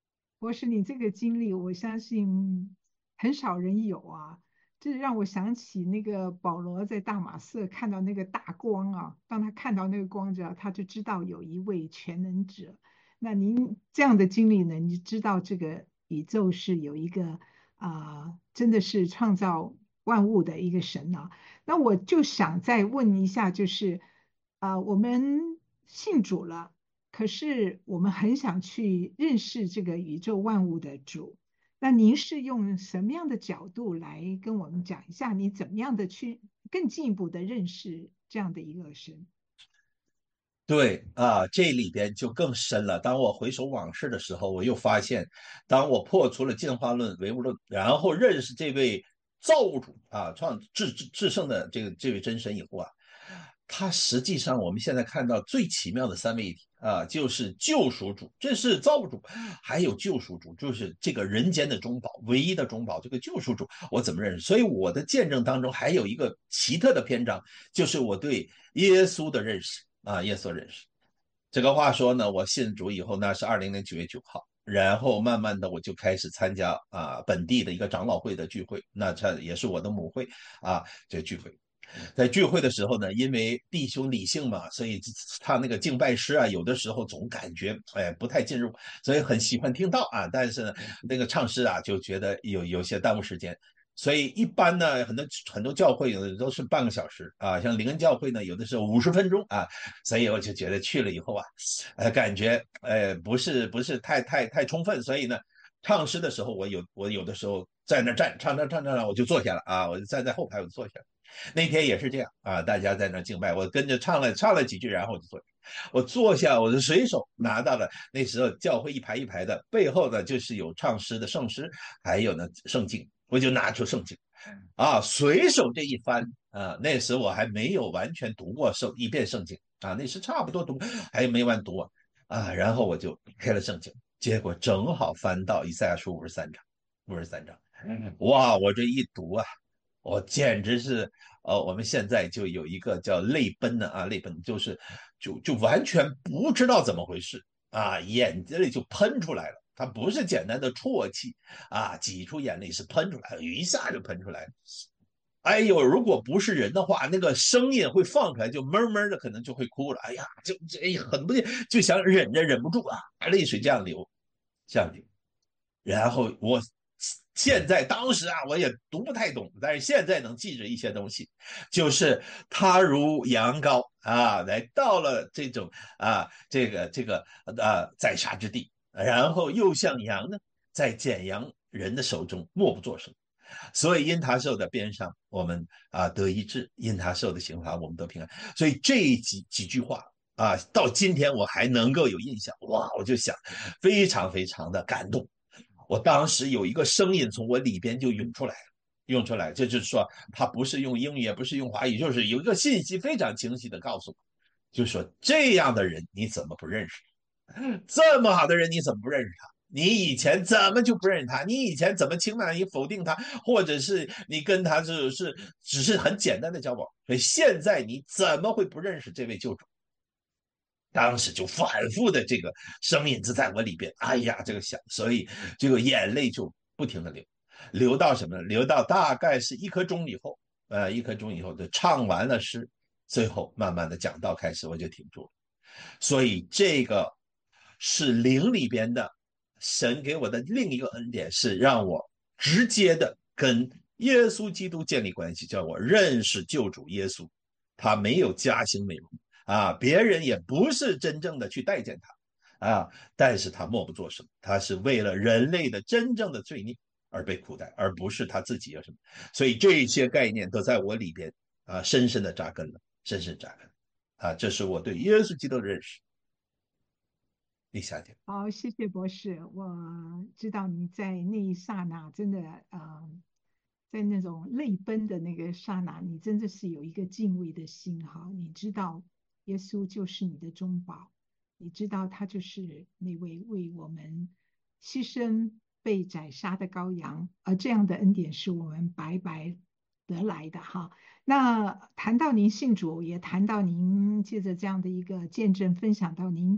博士，你这个经历，我相信很少人有啊。这让我想起那个保罗在大马色看到那个大光啊，当他看到那个光着，他就知道有一位全能者。那您这样的经历呢？你知道这个宇宙是有一个真的是创造万物的一个神啊。那我就想再问一下，就是我们信主了。可是我们很想去认识这个宇宙万物的主，那您是用什么样的角度来跟我们讲一下，你怎么样的去更进一步的认识这样的一个神？ 对啊，这里边就更深了。当我回首往事的时候，我又发现，当我破除了进化论、唯物论，然后认识这位造物主啊，至圣的这位真神以后啊，他实际上我们现在看到最奇妙的三位一体啊，就是救赎主，这是造物主，还有救赎主，就是这个人间的中保，唯一的中保，这个救赎主，我怎么认识？所以我的见证当中还有一个奇特的篇章，就是我对耶稣的认识。耶稣认识。这个话说呢，我信主以后，那是2009年9月9号，然后慢慢的我就开始参加本地的一个长老会的聚会，那这也是我的母会这聚会。在聚会的时候呢，因为弟兄理性嘛，所以唱那个敬拜诗啊，有的时候总感觉不太进入，所以很喜欢听到但是呢，那个唱诗就觉得有些耽误时间。所以一般呢，很多教会有的都是半个小时像灵恩教会呢，有的是50分钟所以我就觉得去了以后感觉不是太充分，所以呢，唱诗的时候我有的时候在那站唱，我就坐下了我就站在后排我就坐下了。那天也是这样大家在那敬拜，我跟着唱了几句，然后我就坐下。我坐下，我就随手拿到了那时候教会一排一排的背后呢，就是有唱诗的圣诗，还有呢圣经，我就拿出圣经随手这一翻那时我还没有完全读过一遍圣经那时差不多读还没完读然后我就开了圣经，结果正好翻到以赛亚书53章，53章，哇！我这一读我简直是我们现在就有一个叫泪奔的泪奔就完全不知道怎么回事眼睛里就喷出来了。它不是简单的啜泣挤出眼泪，是喷出来了，一下就喷出来了。哎呦，如果不是人的话，那个声音会放出来，就闷闷的，可能就会哭了。哎呀，很不就想忍着，忍不住泪水这样流，这样流。然后当时我也读不太懂，但是现在能记着一些东西，就是他如羊羔来到了这种这个宰杀之地，然后又像羊呢，在剪羊人的手中默不作声。所以因他受的鞭伤，我们得医治；因他受的刑罚，我们得平安。所以这几句话到今天我还能够有印象。哇，我就想，非常非常的感动。我当时有一个声音从我里边就涌出来了，这就是说，他不是用英语，也不是用华语，就是有一个信息非常清晰的告诉我，就说这样的人你怎么不认识？这么好的人你怎么不认识他？你以前怎么就不认识他？你以前怎么轻慢你否定他，或者是你跟他只是很简单的交往？所以现在你怎么会不认识这位救主？当时就反复的这个声音就在我里边，哎呀，这个想，所以这个眼泪就不停的流到什么呢？流到大概是1刻钟以后，1刻钟以后就唱完了诗，最后慢慢的讲道开始，我就停住了。所以这个是灵里边的神给我的另一个恩典，是让我直接的跟耶稣基督建立关系，叫我认识救主耶稣。他没有加兴美容别人也不是真正的去待见他但是他默不作声，他是为了人类的真正的罪孽而被苦待，而不是他自己有什么。所以这些概念都在我里边深深的扎根了，深深扎根这是我对耶稣基督的认识。第三点。 好，谢谢博士。我知道你在那一刹那真的在那种泪奔的那个刹那，你真的是有一个敬畏的心哈。你知道耶稣就是你的中保，你知道他就是那位为我们牺牲被宰杀的羔羊，而这样的恩典是我们白白得来的哈。那谈到您信主，也谈到您借着这样的一个见证，分享到您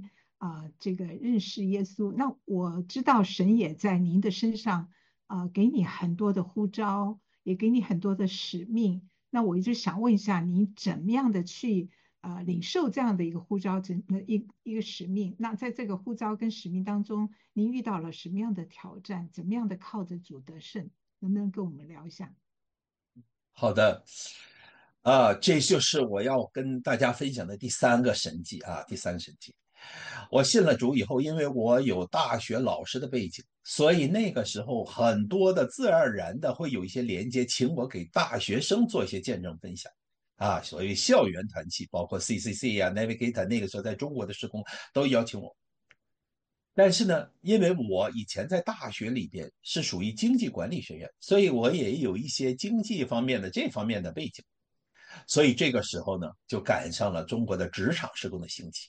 这个认识耶稣。那我知道神也在您的身上给你很多的呼召，也给你很多的使命。那我一直想问一下，您怎么样的去领受这样的一个呼召，一个使命？那在这个呼召跟使命当中，您遇到了什么样的挑战？怎么样的靠着主得胜？能不能跟我们聊一下？ 好的，这就是我要跟大家分享的第三个神迹啊，第三个神迹。我信了主以后，因为我有大学老师的背景，所以那个时候很多的自然而然的会有一些连接，请我给大学生做一些见证分享。所谓校园团契，包括 CCC 啊、Navigator， 那个时候在中国的施工都邀请我。但是呢，因为我以前在大学里边是属于经济管理学院，所以我也有一些经济方面的这方面的背景。所以这个时候呢，就赶上了中国的职场施工的兴起。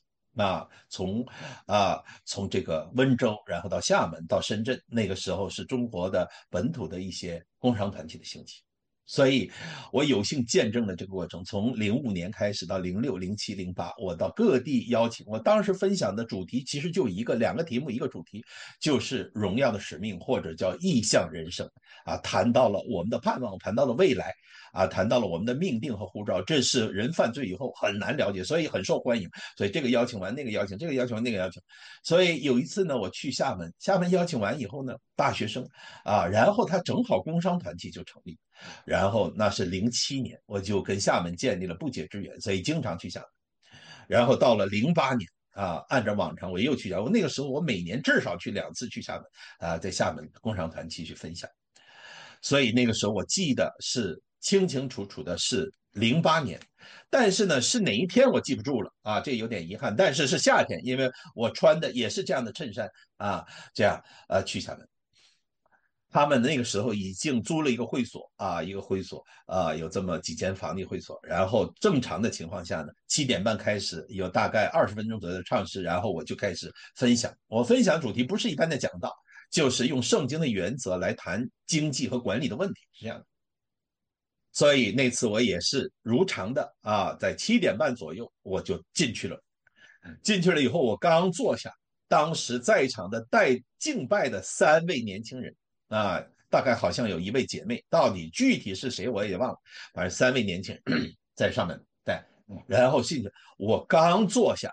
从这个温州，然后到厦门，到深圳，那个时候是中国的本土的一些工商团体的兴起。所以，我有幸见证了这个过程，从05年开始到06、07、08，我到各地邀请。我当时分享的主题其实就两个题目，一个主题就是荣耀的使命，或者叫异象人生谈到了我们的盼望，谈到了未来，谈到了我们的命定和护照，这是人犯罪以后很难了解，所以很受欢迎。所以这个邀请完，那个邀请，这个邀请完，那个邀请。所以有一次呢，我去厦门，厦门邀请完以后呢，大学生然后他正好工商团体就成立，然后那是07年，我就跟厦门建立了不解之缘，所以经常去厦门。然后到了08年。按照往常我又去厦门，那个时候我每年至少去2次去厦门在厦门工商团体去分享。所以那个时候我记得是清清楚楚的，是08年，但是呢是哪一天我记不住了这有点遗憾。但是是夏天，因为我穿的也是这样的衬衫这样去厦门。他们那个时候已经租了一个会所一个会所有这么几间房的会所。然后正常的情况下呢，7点半开始，有大概20分钟左右的唱诗，然后我就开始分享。我分享主题不是一般的讲道，就是用圣经的原则来谈经济和管理的问题，是这样的。所以那次我也是如常的在7点半左右我就进去了。进去了以后，我刚坐下，当时在场的带敬拜的3位年轻人大概好像有1位姐妹，到底具体是谁我也忘了，反正3位年轻人在上面带。然后进去，我刚坐下，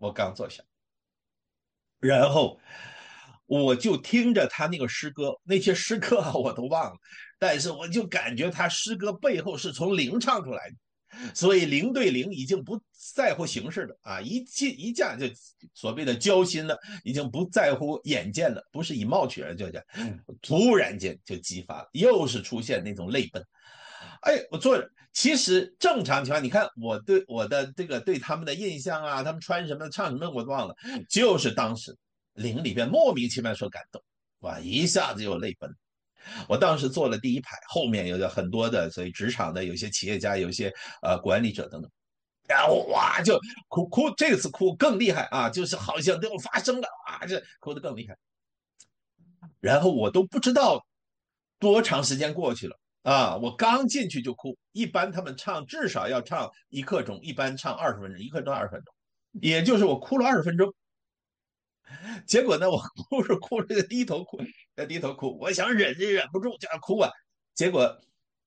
然后我就听着他那个诗歌，那些诗歌我都忘了，但是我就感觉他诗歌背后是从灵唱出来的。所以灵对灵已经不在乎形式了一架就所谓的交心了，已经不在乎眼见了，不是以貌取人，就突然间就激发了，又是出现那种泪奔。我坐着，其实正常情况，你看我的这个对他们的印象他们穿什么唱什么我都忘了，就是当时灵里边莫名其妙受感动，一下子就泪奔。我当时坐了第一排，后面有很多的，所以职场的有些企业家，有些管理者等等，然后就哭，这次哭更厉害就是好像都发生了这哭得更厉害。然后我都不知道多长时间过去了我刚进去就哭。一般他们唱至少要唱1刻钟，一般唱20分钟，1刻钟20分钟，也就是我哭了20分钟。结果呢，我哭着低头哭，我想忍不住就要哭结果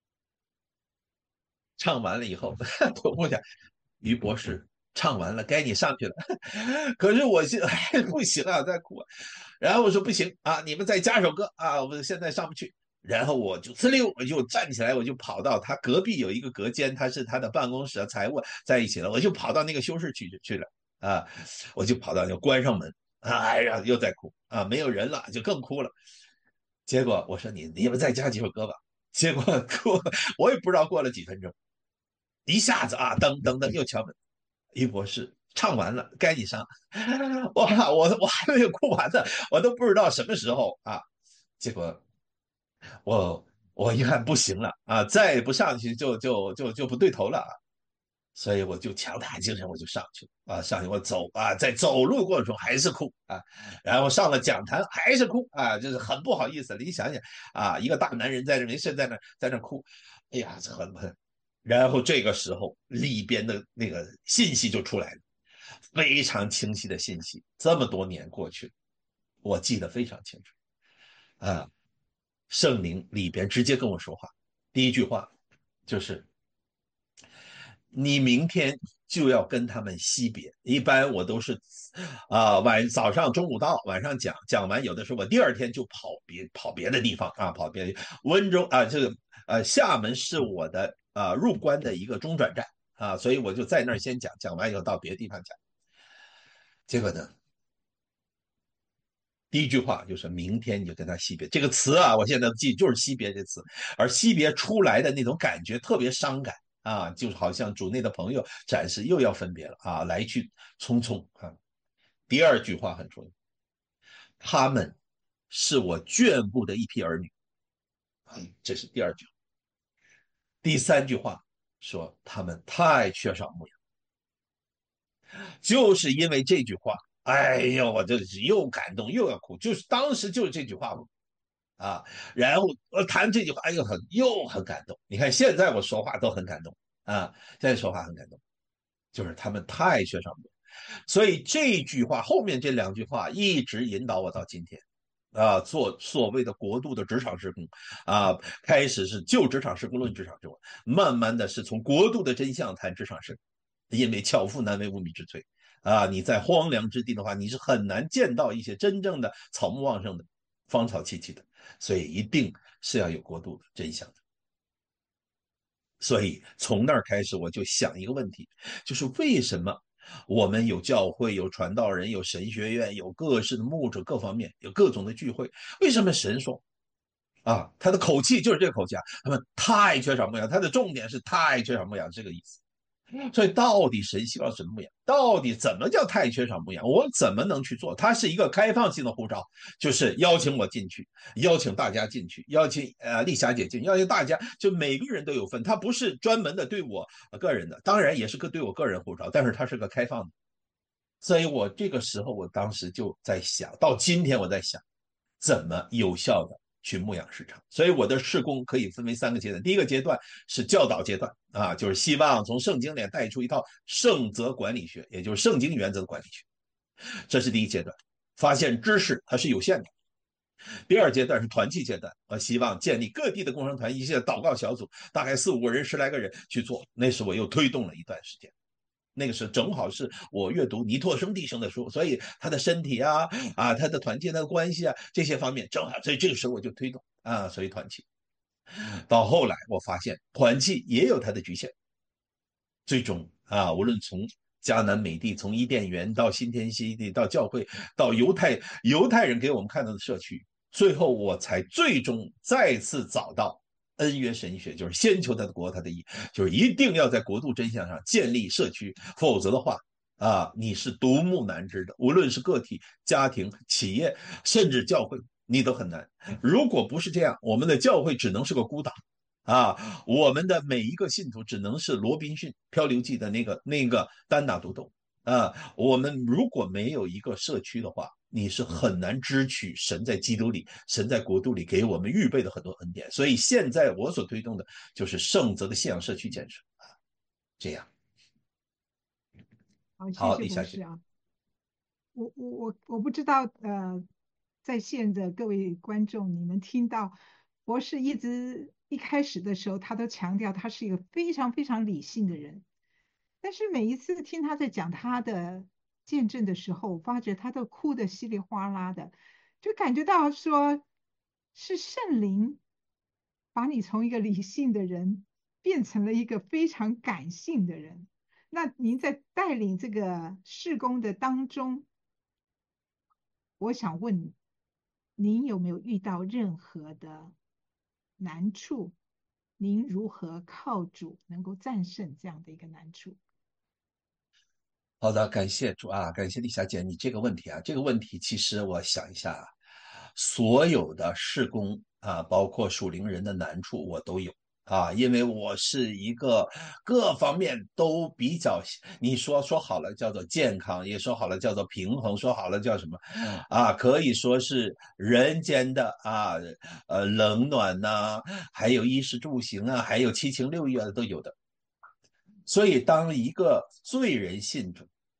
唱完了以后，我想于博士唱完了，该你上去了。可是我不行再哭然后我说不行你们再加首歌我现在上不去。然后我就我就站起来，我就跑到他隔壁有一个隔间，他是他的办公室财务在一起了，我就跑到那个休息区去了我就跑到就关上门又在哭没有人了，就更哭了。结果我说你们再加几首歌吧。结果我也不知道过了几分钟，一下子噔噔噔又敲门，于博士唱完了，该你上。我还没有哭完呢，我都不知道什么时候结果我一看不行了再不上去就不对头了所以我就强打精神，我就上去了上去我走在走路过程中还是哭然后上了讲坛还是哭就是很不好意思。你想想一个大男人在这没事在那哭，哎呀很。然后这个时候里边的那个信息就出来了非常清晰的信息。这么多年过去，我记得非常清楚啊。圣灵里边直接跟我说话，第一句话就是你明天就要跟他们惜别。一般我都是早上中午到，晚上讲完，有的时候我第二天就跑别的地方啊，跑别的温州啊，这个厦门是我的入关的一个中转站啊，所以我就在那儿先讲完以后到别的地方讲。结果呢，第一句话就是明天你就跟他惜别，这个词啊，我现在记就是惜别这词，而惜别出来的那种感觉特别伤感啊，就好像主内的朋友暂时又要分别了啊，来去匆匆啊。第二句话很重要，他们是我眷顾的一批儿女，这是第二句。第三句话说他们太缺少牧养，就是因为这句话，哎呦，我这是又感动又要哭，就是当时就是这句话啊，然后我谈这句话，哎呦，又很感动。你看现在我说话都很感动啊，现在说话很感动，就是他们太缺少牧养，所以这句话后面这两句话一直引导我到今天。做所谓的国度的职场施工啊，开始是就职场施工论职场施工，慢慢的是从国度的真相谈职场施工，因为巧妇难为无米之炊啊，你在荒凉之地的话，你是很难见到一些真正的草木旺盛的、芳草萋萋的，所以一定是要有国度的真相的。所以从那儿开始，我就想一个问题，就是为什么我们有教会、有传道人、有神学院、有各式的牧者，各方面有各种的聚会，为什么神说他的口气就是这个口气啊？他们太缺少牧养，他的重点是太缺少牧养这个意思。所以到底神希望什么牧养？到底怎么叫太缺少牧养？我怎么能去做？它是一个开放性的呼召，就是邀请我进去，邀请大家进去，邀请丽霞姐进去，邀请大家，就每个人都有份。它不是专门的对我个人的，当然也是对我个人呼召，但是它是个开放的。所以我这个时候，我当时就在想，到今天我在想，怎么有效的去牧养市场。所以我的事工可以分为三个阶段。第一个阶段是教导阶段啊，就是希望从圣经里带出一套圣则管理学，也就是圣经原则的管理学，这是第一阶段。发现知识它是有限的。第二阶段是团契阶段，我希望建立各地的共生团，一些祷告小组，大概4、5个人、10来个人去做。那时我又推动了一段时间。那个是正好是我阅读尼托生弟兄的书，所以他的身体他的团契、他的关系这些方面正好，所以这个时候我就推动所以团契。到后来我发现团契也有它的局限，最终无论从迦南美地，从伊甸园到新天新地，到教会，到犹太人给我们看到的社区，最后我才最终再次找到恩约神学，就是先求他的国，他的义，就是一定要在国度真相上建立社区，否则的话你是独木难支的，无论是个体、家庭、企业，甚至教会，你都很难。如果不是这样，我们的教会只能是个孤岛我们的每一个信徒只能是罗宾逊漂流记的那个单打独斗我们如果没有一个社区的话，你是很难支取神在基督里、神在国度里给我们预备的很多恩典。所以现在我所推动的就是圣泽的信仰社区建设这样。 好，谢好， 谢李小姐。 博士啊。我不知道在线的各位观众，你们听到博士一开始的时候，他都强调他是一个非常非常理性的人，但是每一次听他在讲他的见证的时候，我发觉他都哭得稀里哗啦的，就感觉到说是圣灵把你从一个理性的人变成了一个非常感性的人。那您在带领这个事工的当中，我想问您有没有遇到任何的难处？您如何靠主能够战胜这样的一个难处？ 好的，感谢主感谢李小姐，你这个问题这个问题其实我想一下所有的事工包括属灵人的难处我都有因为我是一个各方面都比较，你说好了叫做健康，也说好了叫做平衡，说好了叫什么可以说是人间的冷暖还有衣食住行还有七情六欲都有的。所以当一个罪人信主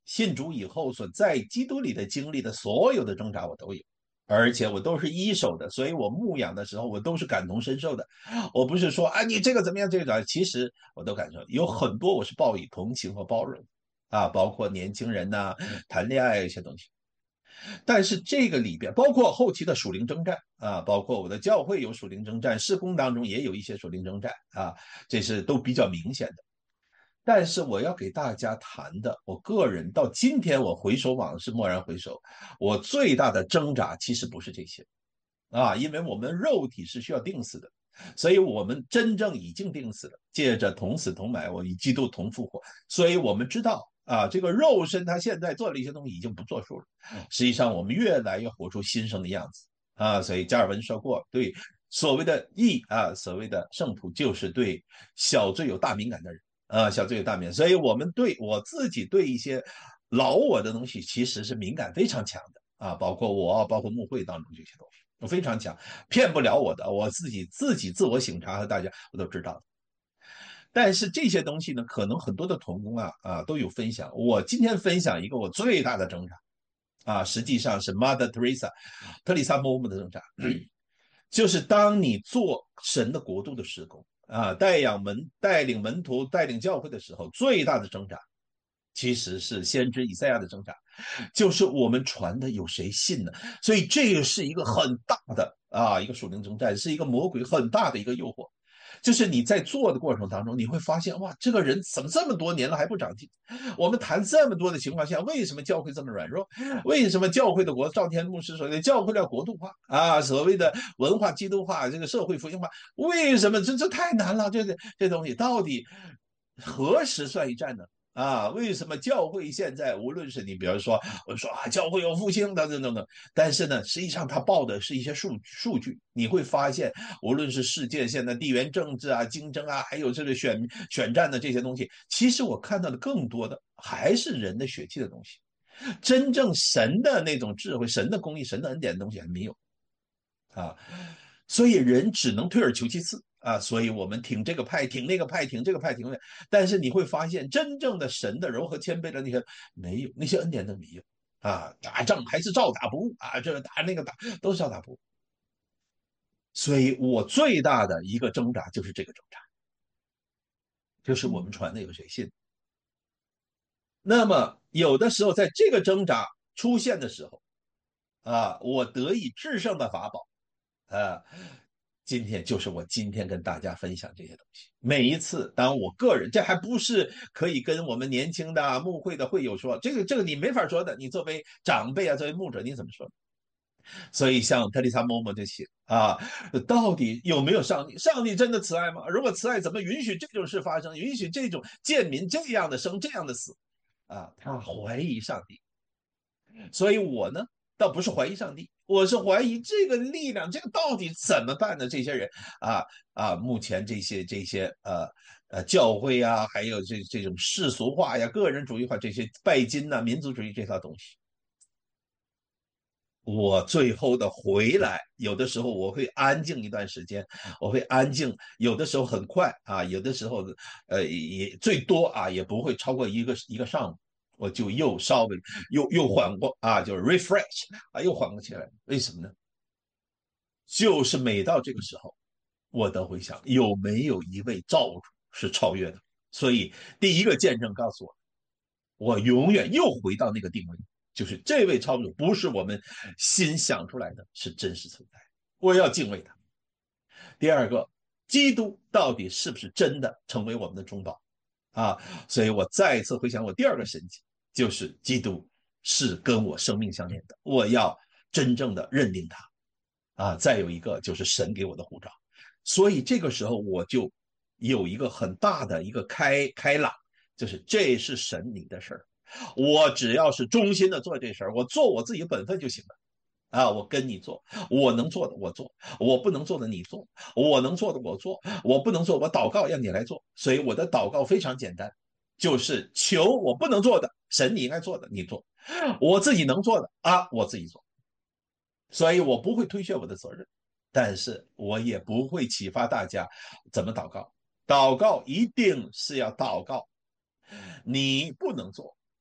信主以后所在基督里的经历的所有的挣扎我都有，而且我都是一手的，所以我牧养的时候我都是感同身受的。我不是说啊你这个怎么样这个怎么样，其实我都感受有很多我是报以同情和包容啊，包括年轻人呐、谈恋爱一些东西。但是这个里边包括后期的属灵征战啊，包括我的教会有属灵征战，事工当中也有一些属灵征战啊，这是都比较明显的。但是我要给大家谈的，我个人到今天我回首往事，蓦然回首，我最大的挣扎其实不是这些啊，因为我们肉体是需要定死的，所以我们真正已经定死了，借着同死同埋，我与基督同复活，所以我们知道啊，这个肉身它现在做了一些东西已经不作数了，实际上我们越来越活出新生的样子啊，所以加尔文说过，对所谓的义啊，所谓的圣徒，就是对小罪有大敏感的人。小罪有大敏，所以我们对我自己对一些老我的东西其实是敏感非常强的啊，包括我，包括牧会当中这些东西，我非常强，骗不了我的，我自己自我省察和大家我都知道的。但是这些东西呢，可能很多的同工都有分享。我今天分享一个我最大的挣扎啊，实际上是 Mother Teresa 特丽莎嬷嬷的挣扎，就是当你做神的国度的施工啊，带领门徒、带领教会的时候，最大的挣扎其实是先知以赛亚的挣扎，就是我们传的有谁信呢？所以这个是一个很大的一个属灵征战，是一个魔鬼很大的一个诱惑。就是你在做的过程当中，你会发现，哇，这个人怎么这么多年了还不长进？我们谈这么多的情况下，为什么教会这么软弱？为什么教会的赵天牧师说的教会要国度化啊，所谓的文化基督化，这个社会福音化，为什么这太难了？这东西到底何时算一战呢？为什么教会现在无论是你，比如说我说教会有复兴等等等等，但是呢，实际上他报的是一些数据，你会发现，无论是世界现在地缘政治竞争还有这个选战的这些东西，其实我看到的更多的还是人的血气的东西，真正神的那种智慧、神的公义、神的恩典的东西还没有啊，所以人只能退而求其次。所以我们挺这个派，挺那个派，挺这个派，挺那个，但是你会发现，真正的神的柔和谦卑的那些没有，那些恩典都没有打仗还是照打不误这个打那个打都是照打不误。所以我最大的一个挣扎就是这个挣扎，就是我们传的有谁信。那么有的时候在这个挣扎出现的时候我得以制胜的法宝今天就是我今天跟大家分享这些东西。每一次当我个人，这还不是可以跟我们年轻的牧会的会友说，这个你没法说的，你作为长辈作为牧者你怎么说？所以像特丽莎嬷嬷就写到底有没有上帝？上帝真的慈爱吗？如果慈爱，怎么允许这种事发生？允许这种贱民这样的生，这样的死他怀疑上帝。所以我呢，倒不是怀疑上帝，我是怀疑这个力量，这个到底怎么办呢？这些人目前这些教会还有这种世俗化个人主义化，这些拜金民族主义这套东西，我最后的回来，有的时候我会安静一段时间，我会安静，有的时候很快有的时候也最多也不会超过一个上午。我就又稍微又缓过就是 refresh 又缓过起来。为什么呢？就是每到这个时候，我都会想有没有一位造物主是超越的。所以第一个见证告诉我永远又回到那个定位，就是这位超物主不是我们心想出来的，是真实存在。我要敬畏他。第二个，基督到底是不是真的成为我们的中保所以我再一次回想我第二个神迹，就是基督是跟我生命相连的，我要真正的认定他再有一个就是神给我的护照。所以这个时候我就有一个很大的一个开朗，就是这是神你的事儿，我只要是忠心的做这事儿，我做我自己的本分就行了我跟你做，我能做的我做，我不能做的你做，我能做的我做，我不能做我祷告让你来做。所以我的祷告非常简单，就是求我不能做的，神你应该做的你做，我自己能做的我自己做。所以我不会推卸我的责任，但是我也不会启发大家怎么祷告。祷告一定是要祷告，你不能做，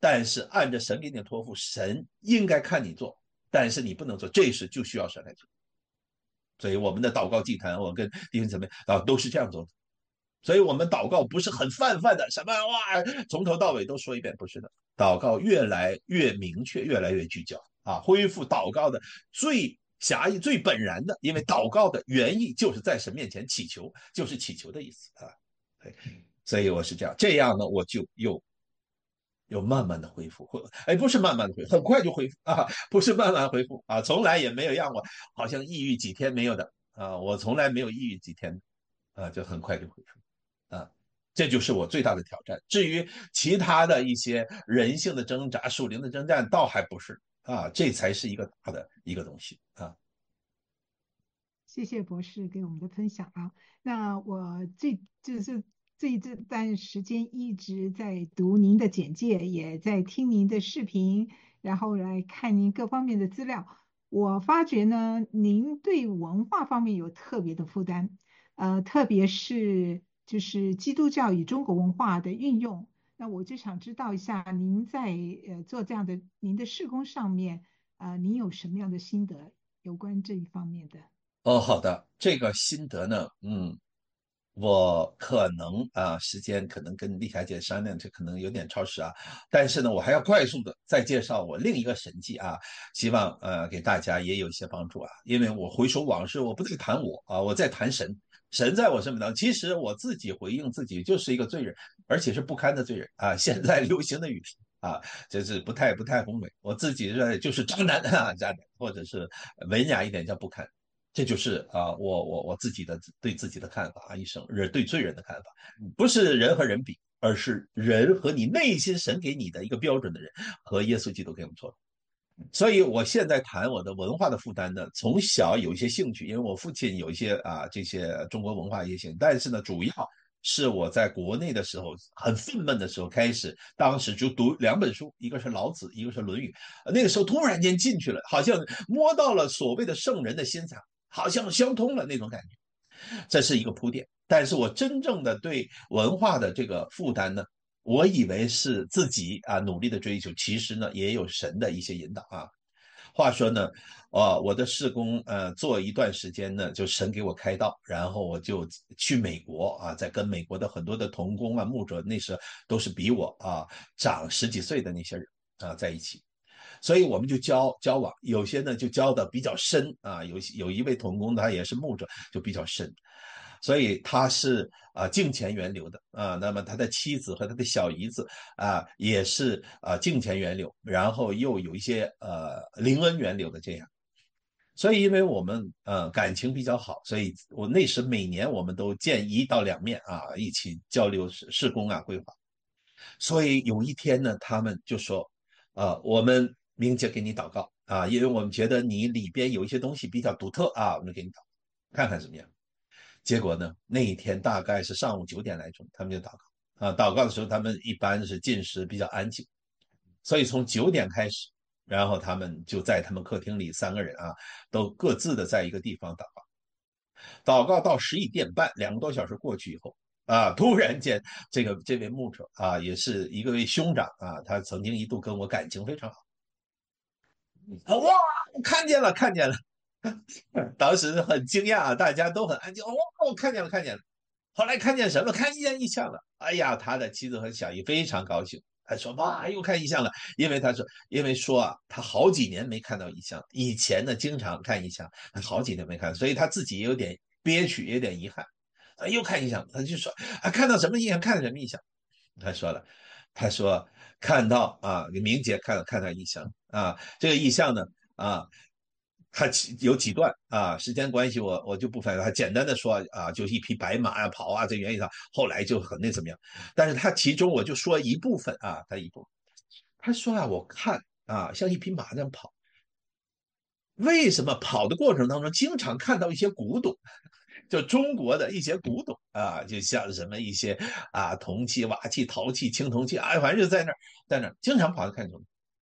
但是按着神给你的托付，神应该看你做，但是你不能做，这时就需要神来做。所以我们的祷告祭坛，我跟弟兄姊妹都是这样做的。所以我们祷告不是很泛泛的，什么哇，从头到尾都说一遍，不是的。祷告越来越明确，越来越聚焦啊，恢复祷告的最狭义、最本然的，因为祷告的原意就是在神面前祈求，就是祈求的意思啊。对，所以我是这样，这样呢，我就又慢慢的恢复，不是慢慢的恢复，很快就恢复啊，不是慢慢恢复啊，从来也没有让我好像抑郁几天没有的啊，我从来没有抑郁几天啊，就很快就恢复啊，这就是我最大的挑战。至于其他的一些人性的挣扎、属灵的征战，倒还不是啊，这才是一个大的一个东西啊。 谢谢博士给我们的分享啊。那我就是这段时间一直在读您的简介，也在听您的视频，然后来看您各方面的资料。我发觉呢，您对文化方面有特别的负担，特别是就是基督教与中国文化的运用。那我就想知道一下，您在做这样的您的事工上面，您有什么样的心得有关这一方面的？ 哦，好的，这个心得呢，我可能时间可能跟丽霞姐商量，这可能有点超时啊。但是呢，我还要快速的再介绍我另一个神迹啊，希望给大家也有一些帮助啊。因为我回首往事，我不在谈我啊，我在谈神。神在我生命当中，其实我自己回应自己就是一个罪人，而且是不堪的罪人啊。现在流行的语评啊，就是不太宏伟。我自己认为就是渣男啊，渣男，或者是文雅一点叫不堪。这就是我自己的对自己的看法啊，一生人对罪人的看法，不是人和人比，而是人和你内心神给你的一个标准的人和耶稣基督给我们做的。所以我现在谈我的文化的负担呢，从小有一些兴趣，因为我父亲有一些这些中国文化一些兴趣，但是呢，主要是我在国内的时候很愤懑的时候开始，当时就读两本书，一个是老子，一个是论语，那个时候突然间进去了，好像摸到了所谓的圣人的心肠，好像相通了那种感觉，这是一个铺垫。但是我真正的对文化的这个负担呢，我以为是自己努力的追求，其实呢也有神的一些引导啊。话说呢，我的事工做一段时间呢，就神给我开道，然后我就去美国啊，在跟美国的很多的同工牧者，那时候都是比我长十几岁的那些人在一起。所以我们就交往，有些呢就交的比较深啊，有一位同工他也是牧者，就比较深，所以他是敬虔源流的那么他的妻子和他的小姨子也是敬虔源流，然后又有一些灵恩源流的这样。所以，因为我们感情比较好，所以我那时每年我们都见1到2面一起交流事工规划。所以有一天呢，他们就说，我们明姐给你祷告因为我们觉得你里边有一些东西比较独特我们给你祷告，看看怎么样。结果呢，那一天大概是上午9点来钟，他们就祷告祷告的时候，他们一般是进食比较安静，所以从9点开始，然后他们就在他们客厅里3个人都各自的在一个地方祷告。祷告到11点半，2个多小时过去以后突然间这位牧者也是一位兄长他曾经一度跟我感情非常好哇，看见了看见了，当时很惊讶大家都很安静哇，我看见了看见了。后来看见什么？看见异象了。哎呀，他的妻子和小姨非常高兴，他说哇，又看异象了。因为说他好几年没看到异象，以前呢经常看异象，好几年没看，所以他自己有点憋屈，有点遗憾。又看异象，他就说看到什么异象？看到什么异象？他说了，他说看到明姐看到异象这个异象呢啊。它有几段时间关系我就不反他简单的说就一匹白马跑这原因上，后来就很那怎么样。但是他其中我就说一部分他说我看像一匹马那样跑，为什么跑的过程当中经常看到一些古董？就中国的一些古董就像什么一些铜器、瓦器、陶器、青铜器反正就在那儿经常跑着看中。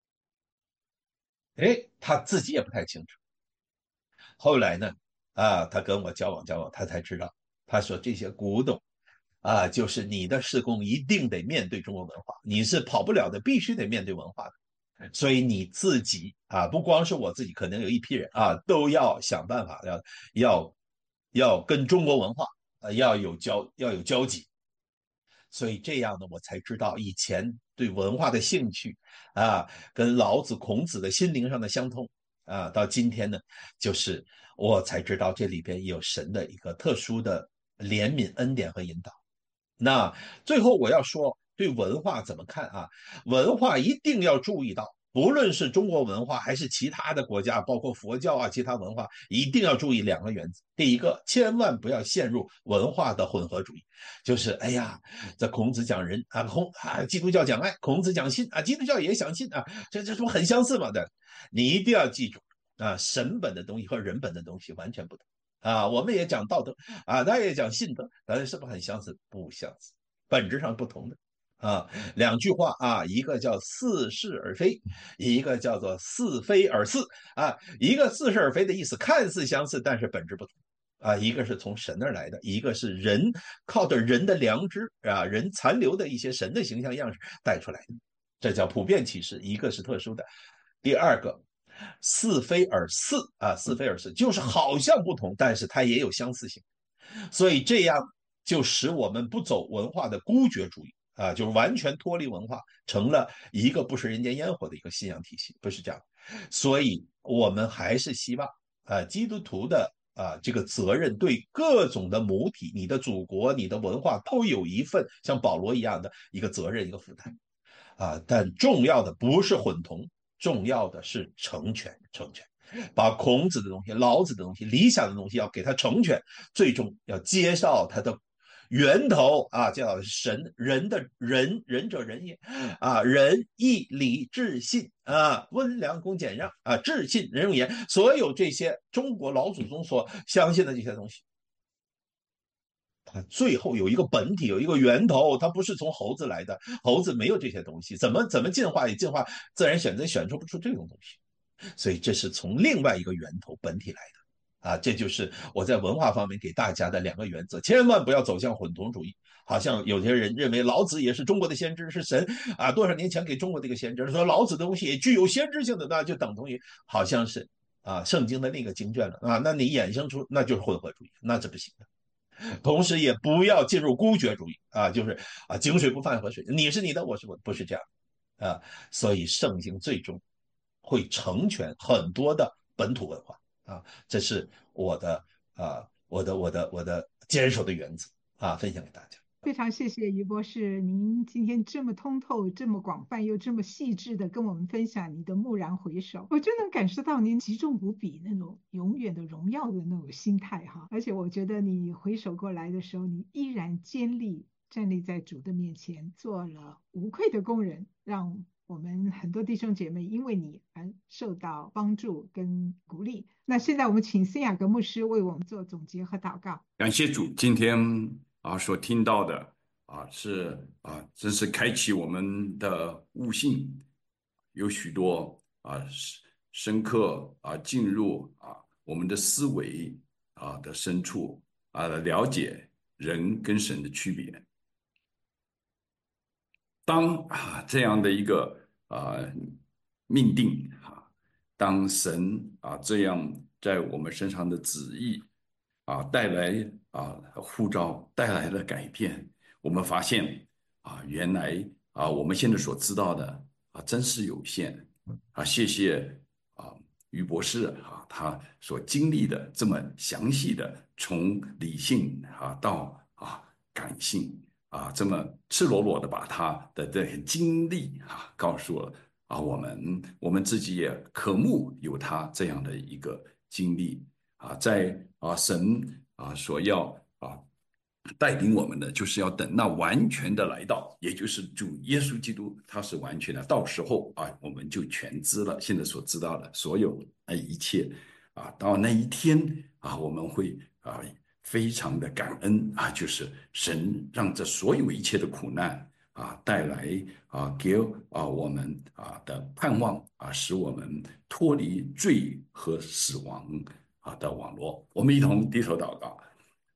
他自己也不太清楚。后来呢他跟我交往，他才知道，他说这些古董就是你的事工一定得面对中国文化，你是跑不了的，必须得面对文化的。所以你自己不光是我自己，可能有一批人都要想办法，要跟中国文化要有交集。所以这样呢，我才知道以前对文化的兴趣跟老子、孔子的心灵上的相通到今天呢，就是我才知道这里边有神的一个特殊的怜悯、恩典和引导。那最后我要说，对文化怎么看文化一定要注意到，不论是中国文化还是其他的国家，包括佛教其他文化，一定要注意两个原则。第一个，千万不要陷入文化的混合主义，就是哎呀，这孔子讲仁基督教讲爱，孔子讲信基督教也讲信这不很相似吗？的，你一定要记住神本的东西和人本的东西完全不同。我们也讲道德他也讲信德，但是是不是很相似？不相似，本质上不同的两句话一个叫似是而非，一个叫做似非而似一个似是而非的意思看似相似，但是本质不同一个是从神那儿来的，一个是人靠着人的良知人残留的一些神的形象样式带出来的，这叫普遍启示，一个是特殊的。第二个似非而似似非而似就是好像不同，但是它也有相似性，所以这样就使我们不走文化的孤绝主义就是完全脱离文化，成了一个不食人间烟火的一个信仰体系，不是这样。所以我们还是希望基督徒的这个责任对各种的母体，你的祖国、你的文化都有一份像保罗一样的一个责任、一个负担但重要的不是混同，重要的是成全。把孔子的东西、老子的东西、理想的东西要给他成全，最终要介绍他的源头介绍神，人的仁者仁也仁义礼智信温良恭俭让智信仁勇严，所有这些中国老祖宗所相信的这些东西，它最后有一个本体，有一个源头，它不是从猴子来的，猴子没有这些东西，怎么进化也进化自然选择选出不出这种东西，所以这是从另外一个源头本体来的这就是我在文化方面给大家的两个原则，千万不要走向混同主义。好像有些人认为老子也是中国的先知，是神多少年前给中国的一个先知，说老子的东西也具有先知性的，那就等同于好像是圣经的另一个经卷了那你衍生出那就是混合主义，那是不行的。同时也不要进入孤绝主义就是井水不犯河水，你是你的，我是我的，不是这样所以圣经最终会成全很多的本土文化这是我的坚守的原则分享给大家。 非常谢谢于博士，您今天这么通透、这么广泛又这么细致的跟我们分享你的蓦然回首，我真能感受到您极重无比那种永远的荣耀的那种心态而且我觉得你回首过来的时候，你依然坚立站立在主的面前，做了无愧的工人，让我们很多弟兄姐妹因为你而受到帮助跟鼓励。那现在我们请圣雅各牧师为我们做总结和祷告。 感谢主，今天所听到的真是开启我们的悟性，有许多深刻进入我们的思维的深处了解人跟神的区别。当这样的一个命定当神这样在我们身上的旨意带来呼召，带来了改变，我们发现原来我们现在所知道的真是有限谢谢于博士他所经历的这么详细的，从理性到感性这么赤裸裸的把他的这些经历告诉了我们自己也渴慕有他这样的一个经历在神所要带领我们的，就是要等那完全的来到，也就是主耶稣基督，他是完全的，到时候我们就全知了。现在所知道的所有一切到那一天我们会非常的感恩就是神让这所有一切的苦难带来给我们的盼望使我们脱离罪和死亡的网络。我们一同低头祷告。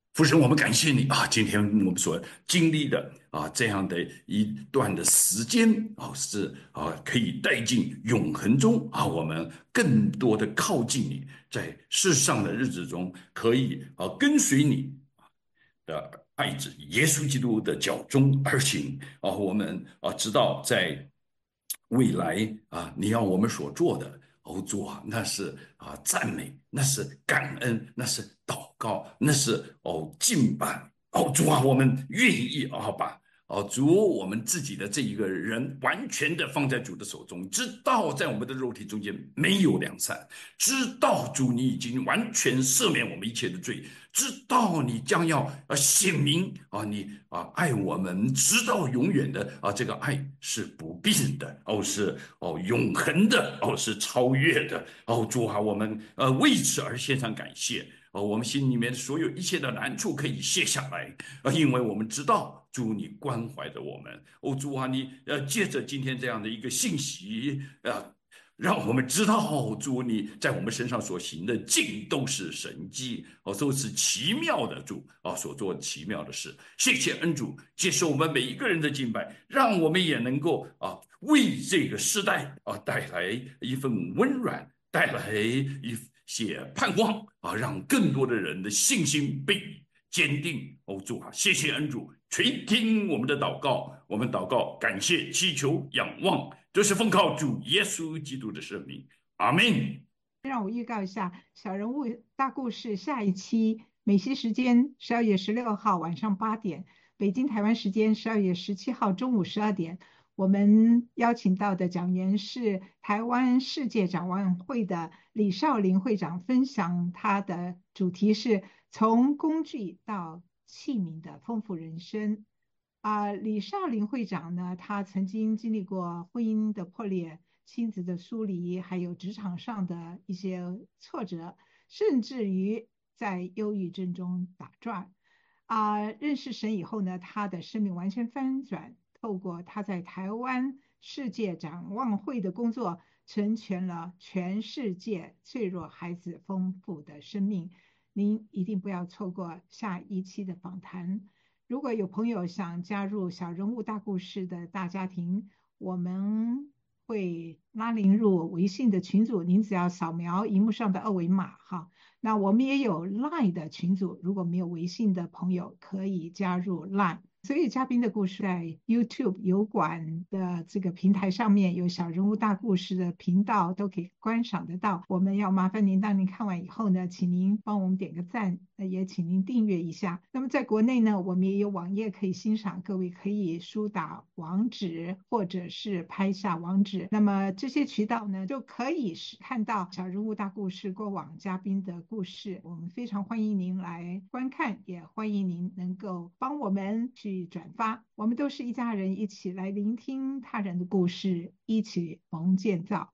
父神，我们感谢你啊！今天我们所经历的这样的一段的时间是可以带进永恒中我们更多的靠近你，在世上的日子中可以跟随你的爱子耶稣基督的脚中而行我们知道在未来你要我们所做的主那是赞美，那是感恩，那是祷告，那是敬拜主我们愿意把主我们自己的这一个人完全的放在主的手中，知道在我们的肉体中间没有良善，知道主你已经完全赦免我们一切的罪，知道你将要显明你爱我们直到永远的这个爱是不变的是永恒的是超越的主我们为此而献上感谢我们心里面所有一切的难处可以卸下来因为我们知道主你关怀着我们主你借着今天这样的一个信息让我们知道主你在我们身上所行的尽都是神迹都是奇妙的主所做的奇妙的事。谢谢恩主接受我们每一个人的敬拜，让我们也能够为这个时代带来一份温软，带来一些盼望让更多的人的信心被坚定主谢谢恩主垂听我们的祷告，我们祷告感谢祈求仰望，这是奉靠主耶稣基督的圣名，阿们。 让我预告一下小人物大故事下一期美西时间12月16号晚上8点，北京台湾时间12月17号中午12点，我们邀请到的讲员是台湾世界展望会的李少林会长，分享他的主题是从工具到器皿的丰富人生。李少林会长呢，他曾经经历过婚姻的破裂、亲子的疏离，还有职场上的一些挫折，甚至于在忧郁症中打转。认识神以后呢，他的生命完全翻转，透过他在台湾世界展望会的工作，成全了全世界脆弱孩子丰富的生命。您一定不要错过下一期的访谈。如果有朋友想加入小人物大故事的大家庭，我们会拉您入微信的群组，您只要扫描荧幕上的2维码那我们也有 LINE 的群组，如果没有微信的朋友可以加入 LINE。所有嘉宾的故事在 YouTube 油管的这个平台上面有小人物大故事的频道都可以观赏得到。我们要麻烦您，当您看完以后呢，请您帮我们点个赞，也请您订阅一下。那么在国内呢，我们也有网页可以欣赏，各位可以输打网址或者是拍下网址，那么这些渠道呢就可以看到小人物大故事过往嘉宾的故事。我们非常欢迎您来观看，也欢迎您能够帮我们去转发。我们都是一家人，一起来聆听他人的故事，一起蒙建造。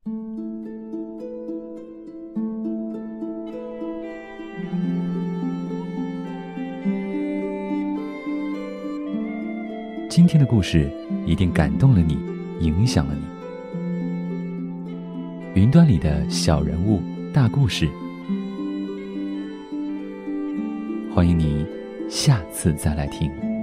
今天的故事一定感动了你，影响了你。云端里的小人物大故事，欢迎你下次再来听。